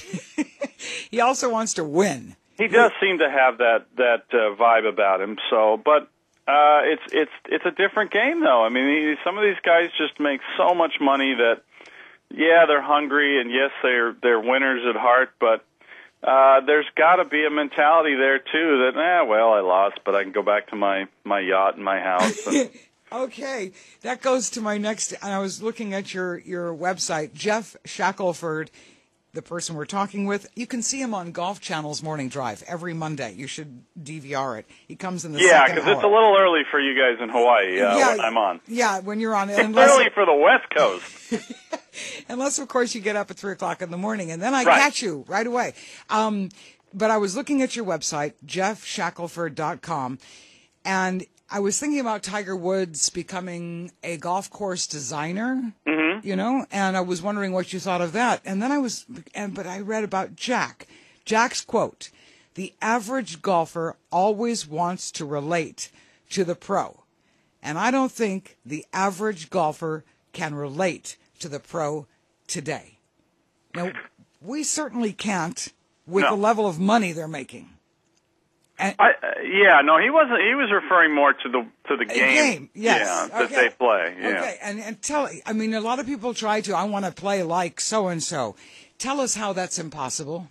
He also wants to win. He does seem to have that that uh, vibe about him. So, but. Uh, it's it's it's a different game, though. I mean, he, some of these guys just make so much money that, yeah, they're hungry, and yes, they're they're winners at heart. But uh, there's got to be a mentality there too that, eh, well, I lost, but I can go back to my, my yacht and my house. And Okay, that goes to my next. I was looking at your your website, Jeff Shackelford, the person we're talking with. You can see him on Golf Channel's Morning Drive every Monday. You should D V R it. He comes in the yeah, second because hour. it's a little early for you guys in Hawaii uh, Yeah, when I'm on. Yeah, when you're on. It's Unless, early for the West Coast. unless, of course, you get up at three o'clock in the morning, and then I Right. catch you right away. Um, but I was looking at your website, jeff shackelford dot com, and I was thinking about Tiger Woods becoming a golf course designer, mm-hmm. you know, and I was wondering what you thought of that. And then I was, and but I read about Jack. Jack's quote, "The average golfer always wants to relate to the pro. And I don't think the average golfer can relate to the pro today." Now, we certainly can't with No. the level of money they're making. And, I, uh, yeah, no, he wasn't. He was referring more to the to the game, game, yes. yeah, that Okay. they play. Yeah. Okay, and, and tell, I mean, a lot of people try to, I want to play like so-and-so. Tell us how that's impossible.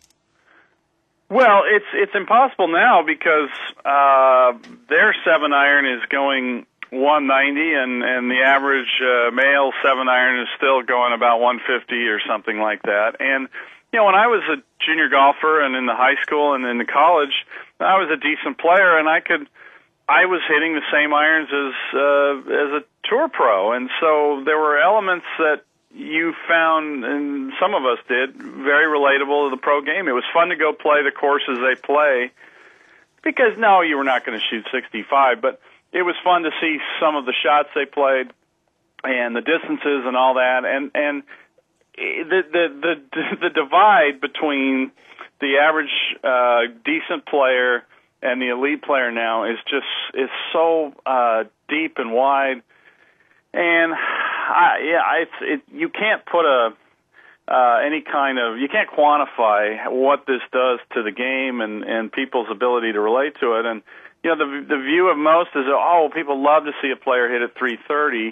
Well, it's it's impossible now because uh, their seven iron is going one ninety, and and the average uh, male seven iron is still going about one fifty or something like that. And you know, when I was a junior golfer and in the high school and in the college, I was a decent player, and I could, I was hitting the same irons as uh, as a tour pro, and so there were elements that you found, and some of us did, very relatable to the pro game. It was fun to go play the courses they play, because no, you were not going to shoot sixty-five, but it was fun to see some of the shots they played and the distances and all that, and and the the the, the divide between the average uh, decent player and the elite player now is just is so uh, deep and wide, and I, yeah, it's it, you can't put a uh, any kind of, you can't quantify what this does to the game and, and people's ability to relate to it. And, you know, the, the view of most is, oh, people love to see a player hit at three thirty.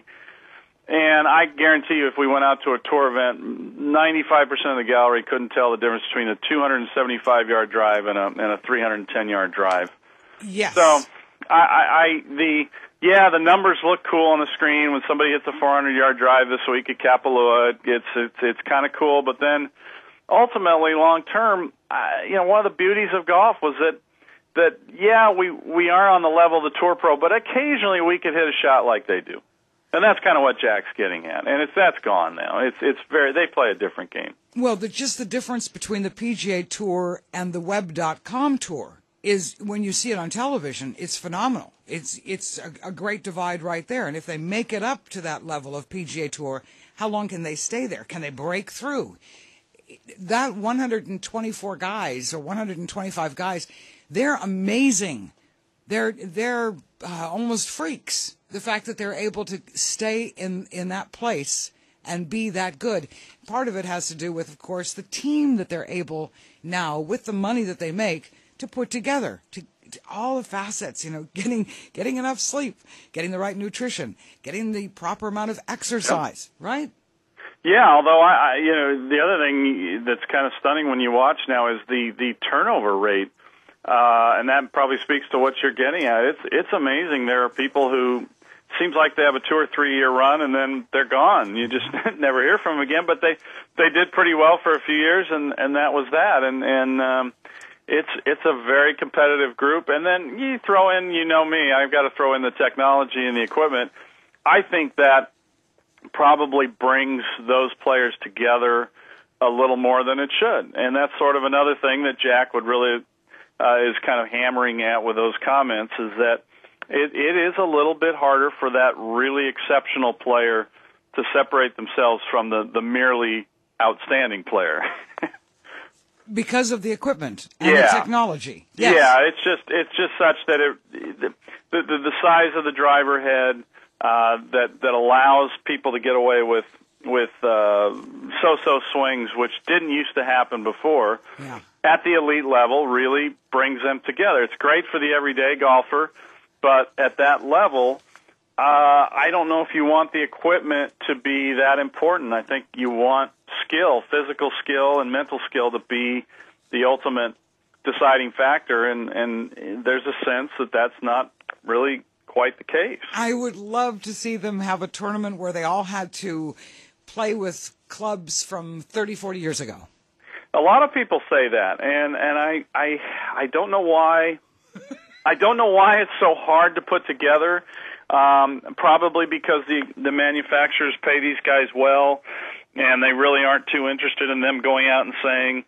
And I guarantee you, if we went out to a tour event, ninety-five percent of the gallery couldn't tell the difference between a two hundred seventy-five yard drive and a, and a three hundred ten yard drive. Yes. So, I, I, I, the, yeah, the numbers look cool on the screen when somebody hits a four hundred yard drive this week at Kapalua. It's, it's, it's kind of cool, but then ultimately, long term, uh, you know, one of the beauties of golf was that, that, yeah, we, we are on the level of the Tour Pro, but occasionally we could hit a shot like they do. And that's kind of what Jack's getting at, and it's that's gone now. It's it's very they play a different game. Well, the, just the difference between the P G A Tour and the Web dot com Tour is when you see it on television, it's phenomenal. It's it's a, a great divide right there. And if they make it up to that level of P G A Tour, how long can they stay there? Can they break through? That one hundred twenty-four guys or one hundred twenty-five guys, they're amazing. They're they're uh, almost freaks. The fact that they're able to stay in, in that place and be that good. Part of it has to do with, of course, the team that they're able now, with the money that they make, to put together. To, to all the facets, you know, getting getting enough sleep, getting the right nutrition, getting the proper amount of exercise, yep. Right? Yeah, although, I, I, you know, the other thing that's kind of stunning when you watch now is the, the turnover rate. Uh, and that probably speaks to what you're getting at. It's it's amazing. There are people who seems like they have a two or three year run and then they're gone. You just never hear from them again. But they they did pretty well for a few years, and and that was that. And and um, it's it's a very competitive group. And then you throw in, you know me, I've got to throw in the technology and the equipment. I think that probably brings those players together a little more than it should. And that's sort of another thing that Jack would really. Uh, is kind of hammering at with those comments is that it, it is a little bit harder for that really exceptional player to separate themselves from the, the merely outstanding player. Because of the equipment and yeah. the technology. Yes. Yeah, it's just it's just such that it, the, the, the size of the driver head uh, that, that allows people to get away with with uh, so-so swings, which didn't used to happen before. Yeah. At the elite level really brings them together. It's great for the everyday golfer, but at that level, uh, I don't know if you want the equipment to be that important. I think you want skill, physical skill and mental skill to be the ultimate deciding factor, and, and there's a sense that that's not really quite the case. I would love to see them have a tournament where they all had to play with clubs from thirty, forty years ago. A lot of people say that, and, and I, I I don't know why. I don't know why it's so hard to put together. Um, probably because the the manufacturers pay these guys well, and they really aren't too interested in them going out and saying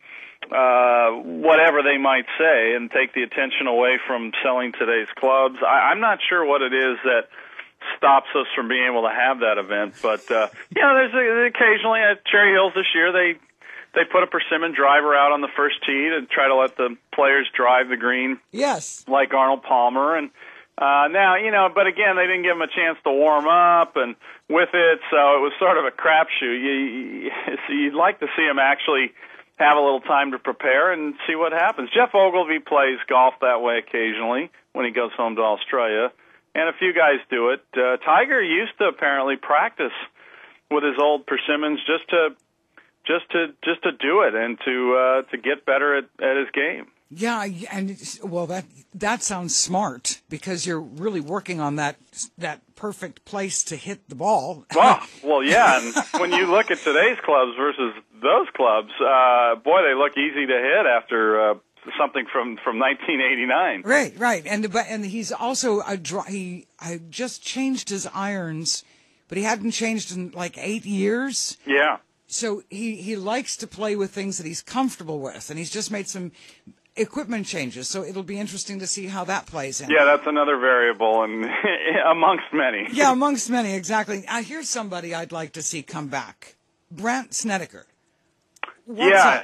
uh, whatever they might say and take the attention away from selling today's clubs. I, I'm not sure what it is that stops us from being able to have that event, but uh, you know, there's a, occasionally at Cherry Hills this year they. They put a persimmon driver out on the first tee to try to let the players drive the green. Yes. Like Arnold Palmer. And uh, now, you know, but again, they didn't give him a chance to warm up and with it, so it was sort of a crapshoot. You, you, so you'd like to see him actually have a little time to prepare and see what happens. Jeff Ogilvy plays golf that way occasionally when he goes home to Australia, and a few guys do it. Uh, Tiger used to apparently practice with his old persimmons just to just to just to do it and to uh, to get better at, at his game. Yeah, and it's, well, that that sounds smart because you're really working on that that perfect place to hit the ball. Well, well, yeah, and when you look at today's clubs versus those clubs, uh, boy, they look easy to hit after uh, something from, from nineteen eighty-nine. Right, right, and but and he's also a dry, he I just changed his irons, but he hadn't changed in like eight years. Yeah. So he, he likes to play with things that he's comfortable with, and he's just made some equipment changes. So it'll be interesting to see how that plays in. Yeah, that's another variable, and amongst many. Yeah, amongst many, exactly. Uh, here's somebody I'd like to see come back. Brandt Snedeker. What's yeah,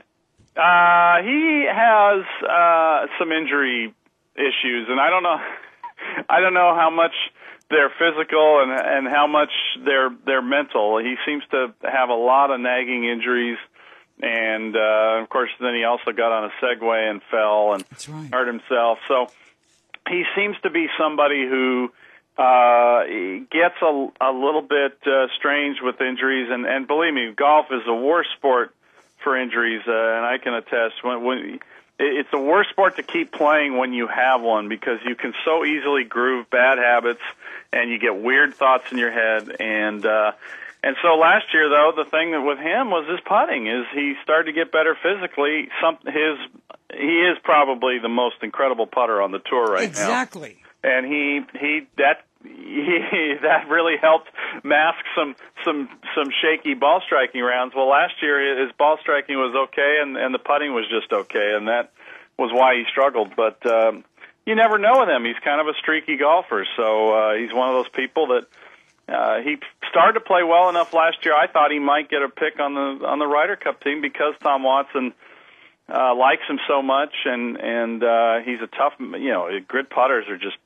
uh, he has uh, some injury issues, and I don't know, I don't know how much they're physical and and how much they're they're mental. He seems to have a lot of nagging injuries And, uh, of course, then he also got on a Segway and fell and right. hurt himself. So he seems to be somebody who uh, gets a, a little bit uh, strange with injuries. And, and believe me, golf is a war sport for injuries, uh, and I can attest. When, when it's a worse sport to keep playing when you have one, because you can so easily groove bad habits and you get weird thoughts in your head. And uh, and so last year, though, the thing that with him was his putting. Is he started to get better physically. Some his he is probably the most incredible putter on the tour right exactly. now. Exactly. And he he that he, that really helped mask some some some shaky ball striking rounds. Well, last year his ball striking was okay, and and the putting was just okay, and that was why he struggled. But um, you never know with him. He's kind of a streaky golfer, so uh, he's one of those people that uh, he started to play well enough last year. I thought he might get a pick on the on the Ryder Cup team because Tom Watson uh, likes him so much, and and uh, he's a tough. You know, grid putters are just.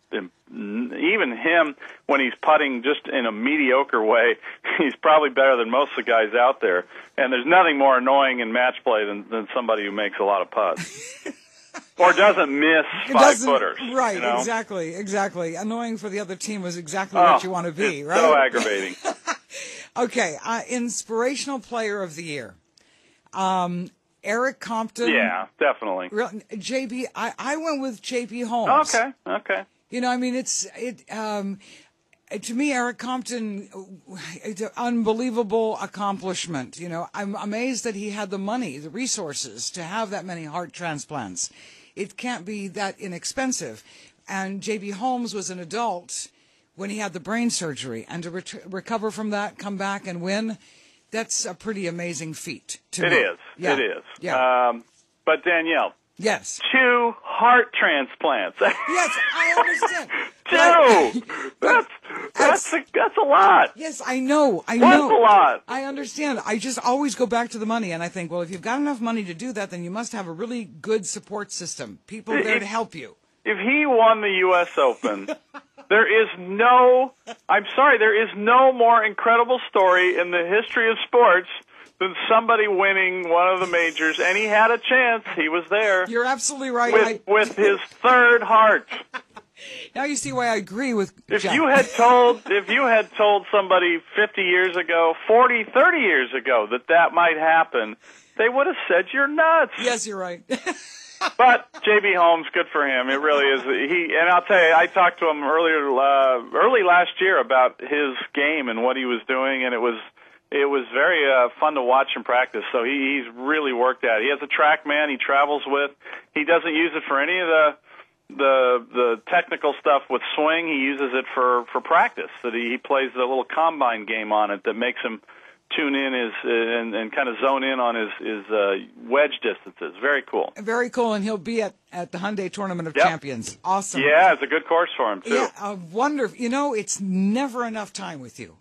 Even him, when he's putting just in a mediocre way, he's probably better than most of the guys out there. And there's nothing more annoying in match play than, than somebody who makes a lot of putts. Or doesn't miss five-footers. Right, you know? exactly, exactly. Annoying for the other team was exactly oh, what you want to be, it's right? So aggravating. Okay, uh, inspirational player of the year. Um, Eric Compton. Yeah, definitely. J B, I, I went with J B Holmes. Okay, okay. You know, I mean, it's it. Um, to me, Eric Compton, it's an unbelievable accomplishment. You know, I'm amazed that he had the money, the resources to have that many heart transplants. It can't be that inexpensive. And J B Holmes was an adult when he had the brain surgery, and to re- recover from that, come back and win, that's a pretty amazing feat. To it me. is. Yeah. It is. Yeah. Um, but Danielle. Yes. Two heart transplants. Yes, I understand. Two. That's that's a, that's a lot. Yes, I know. I That's know. a lot. I understand. I just always go back to the money, and I think, well, if you've got enough money to do that, then you must have a really good support system, people there If- to help you. If he won the U S Open, there is no, I'm sorry, there is no more incredible story in the history of sports than somebody winning one of the majors, and he had a chance. He was there. You're absolutely right. With, I, with his third heart. now you see why I agree with If Jack. you had told, if you had told somebody fifty years ago, forty, thirty years ago that that might happen, they would have said you're nuts. Yes, you're right. But J B Holmes, good for him. It really is. He and I'll tell you, I talked to him earlier, uh, early last year about his game and what he was doing, and it was it was very uh, fun to watch him practice. So he, he's really worked at it. He has a TrackMan he travels with. He doesn't use it for any of the the the technical stuff with swing. He uses it for for practice. That he, he plays the little combine game on it that makes him tune in his uh, and, and kind of zone in on his his uh, wedge distances. Very cool. Very cool, and he'll be at, at the Hyundai Tournament of Yep. Champions. Awesome. Yeah, it's a good course for him too. Yeah, a wonderful. You know, it's never enough time with you.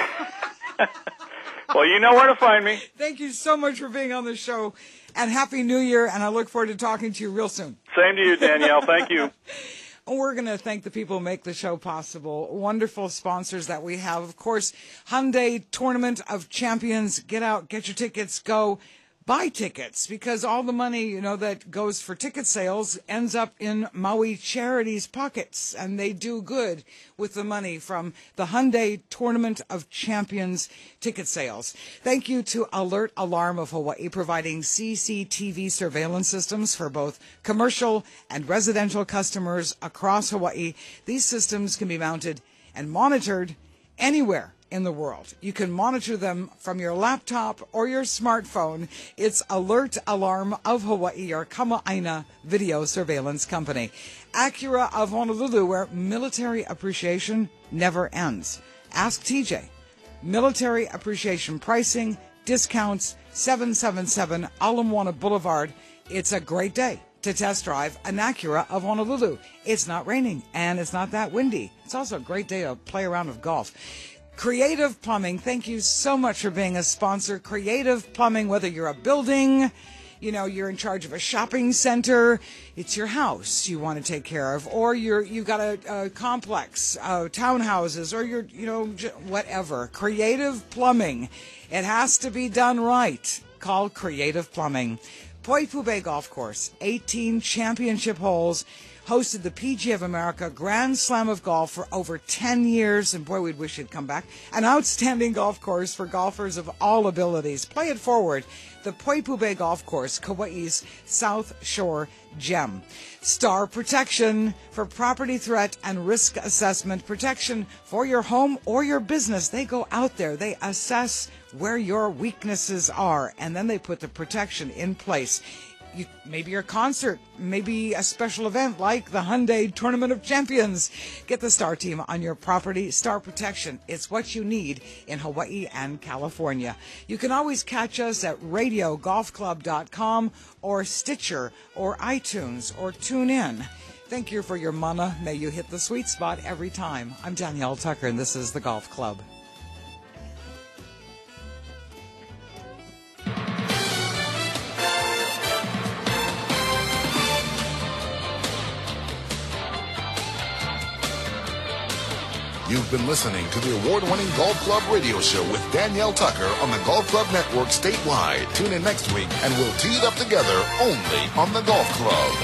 Well, you know where to find me. Thank you so much for being on the show, and Happy New Year, and I look forward to talking to you real soon. Same to you, Danielle. Thank you. We're going to thank the people who make the show possible. Wonderful sponsors that we have. Of course, Hyundai Tournament of Champions. Get out, get your tickets, go. Buy tickets, because all the money, you know, that goes for ticket sales ends up in Maui Charities' pockets, and they do good with the money from the Hyundai Tournament of Champions ticket sales. Thank you to Alert Alarm of Hawaii, providing C C T V surveillance systems for both commercial and residential customers across Hawaii. These systems can be mounted and monitored anywhere in the world. You can monitor them from your laptop or your smartphone. It's Alert Alarm of Hawaii, your Kama'aina video surveillance company. Acura of Honolulu, where military appreciation never ends. Ask T J. Military appreciation pricing, discounts, seven seven seven Ala Moana Boulevard. It's a great day to test drive an Acura of Honolulu. It's not raining and it's not that windy. It's also a great day to play around with golf. Creative Plumbing, thank you so much for being a sponsor. Creative Plumbing, whether you're a building, you know, you're in charge of a shopping center, it's your house you want to take care of, or you're, you've got a, a complex, uh, townhouses, or you're, you know, j- whatever. Creative Plumbing, it has to be done right. call Creative Plumbing. Poipu Golf Course, eighteen championship holes, hosted the P G A of America Grand Slam of Golf for over ten years, and boy, we'd wish it'd come back. An outstanding golf course for golfers of all abilities. Play it forward. The Poipu Bay Golf Course, Kauai's South Shore gem. Star Protection for property threat and risk assessment protection for your home or your business. They go out there, they assess where your weaknesses are, and then they put the protection in place. You, maybe your concert, maybe a special event like the Hyundai Tournament of Champions. Get the Star Team on your property. Star Protection. It's what you need in Hawaii and California. You can always catch us at radio golf club dot com or Stitcher or iTunes or TuneIn. Thank you for your mana. May you hit the sweet spot every time. I'm Danielle Tucker, and this is The Golf Club. You've been listening to the award-winning Golf Club radio show with Danielle Tucker on the Golf Club Network statewide. Tune in next week and we'll tee it up together only on the Golf Club.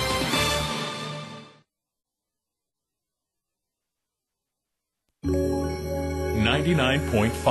ninety-nine point five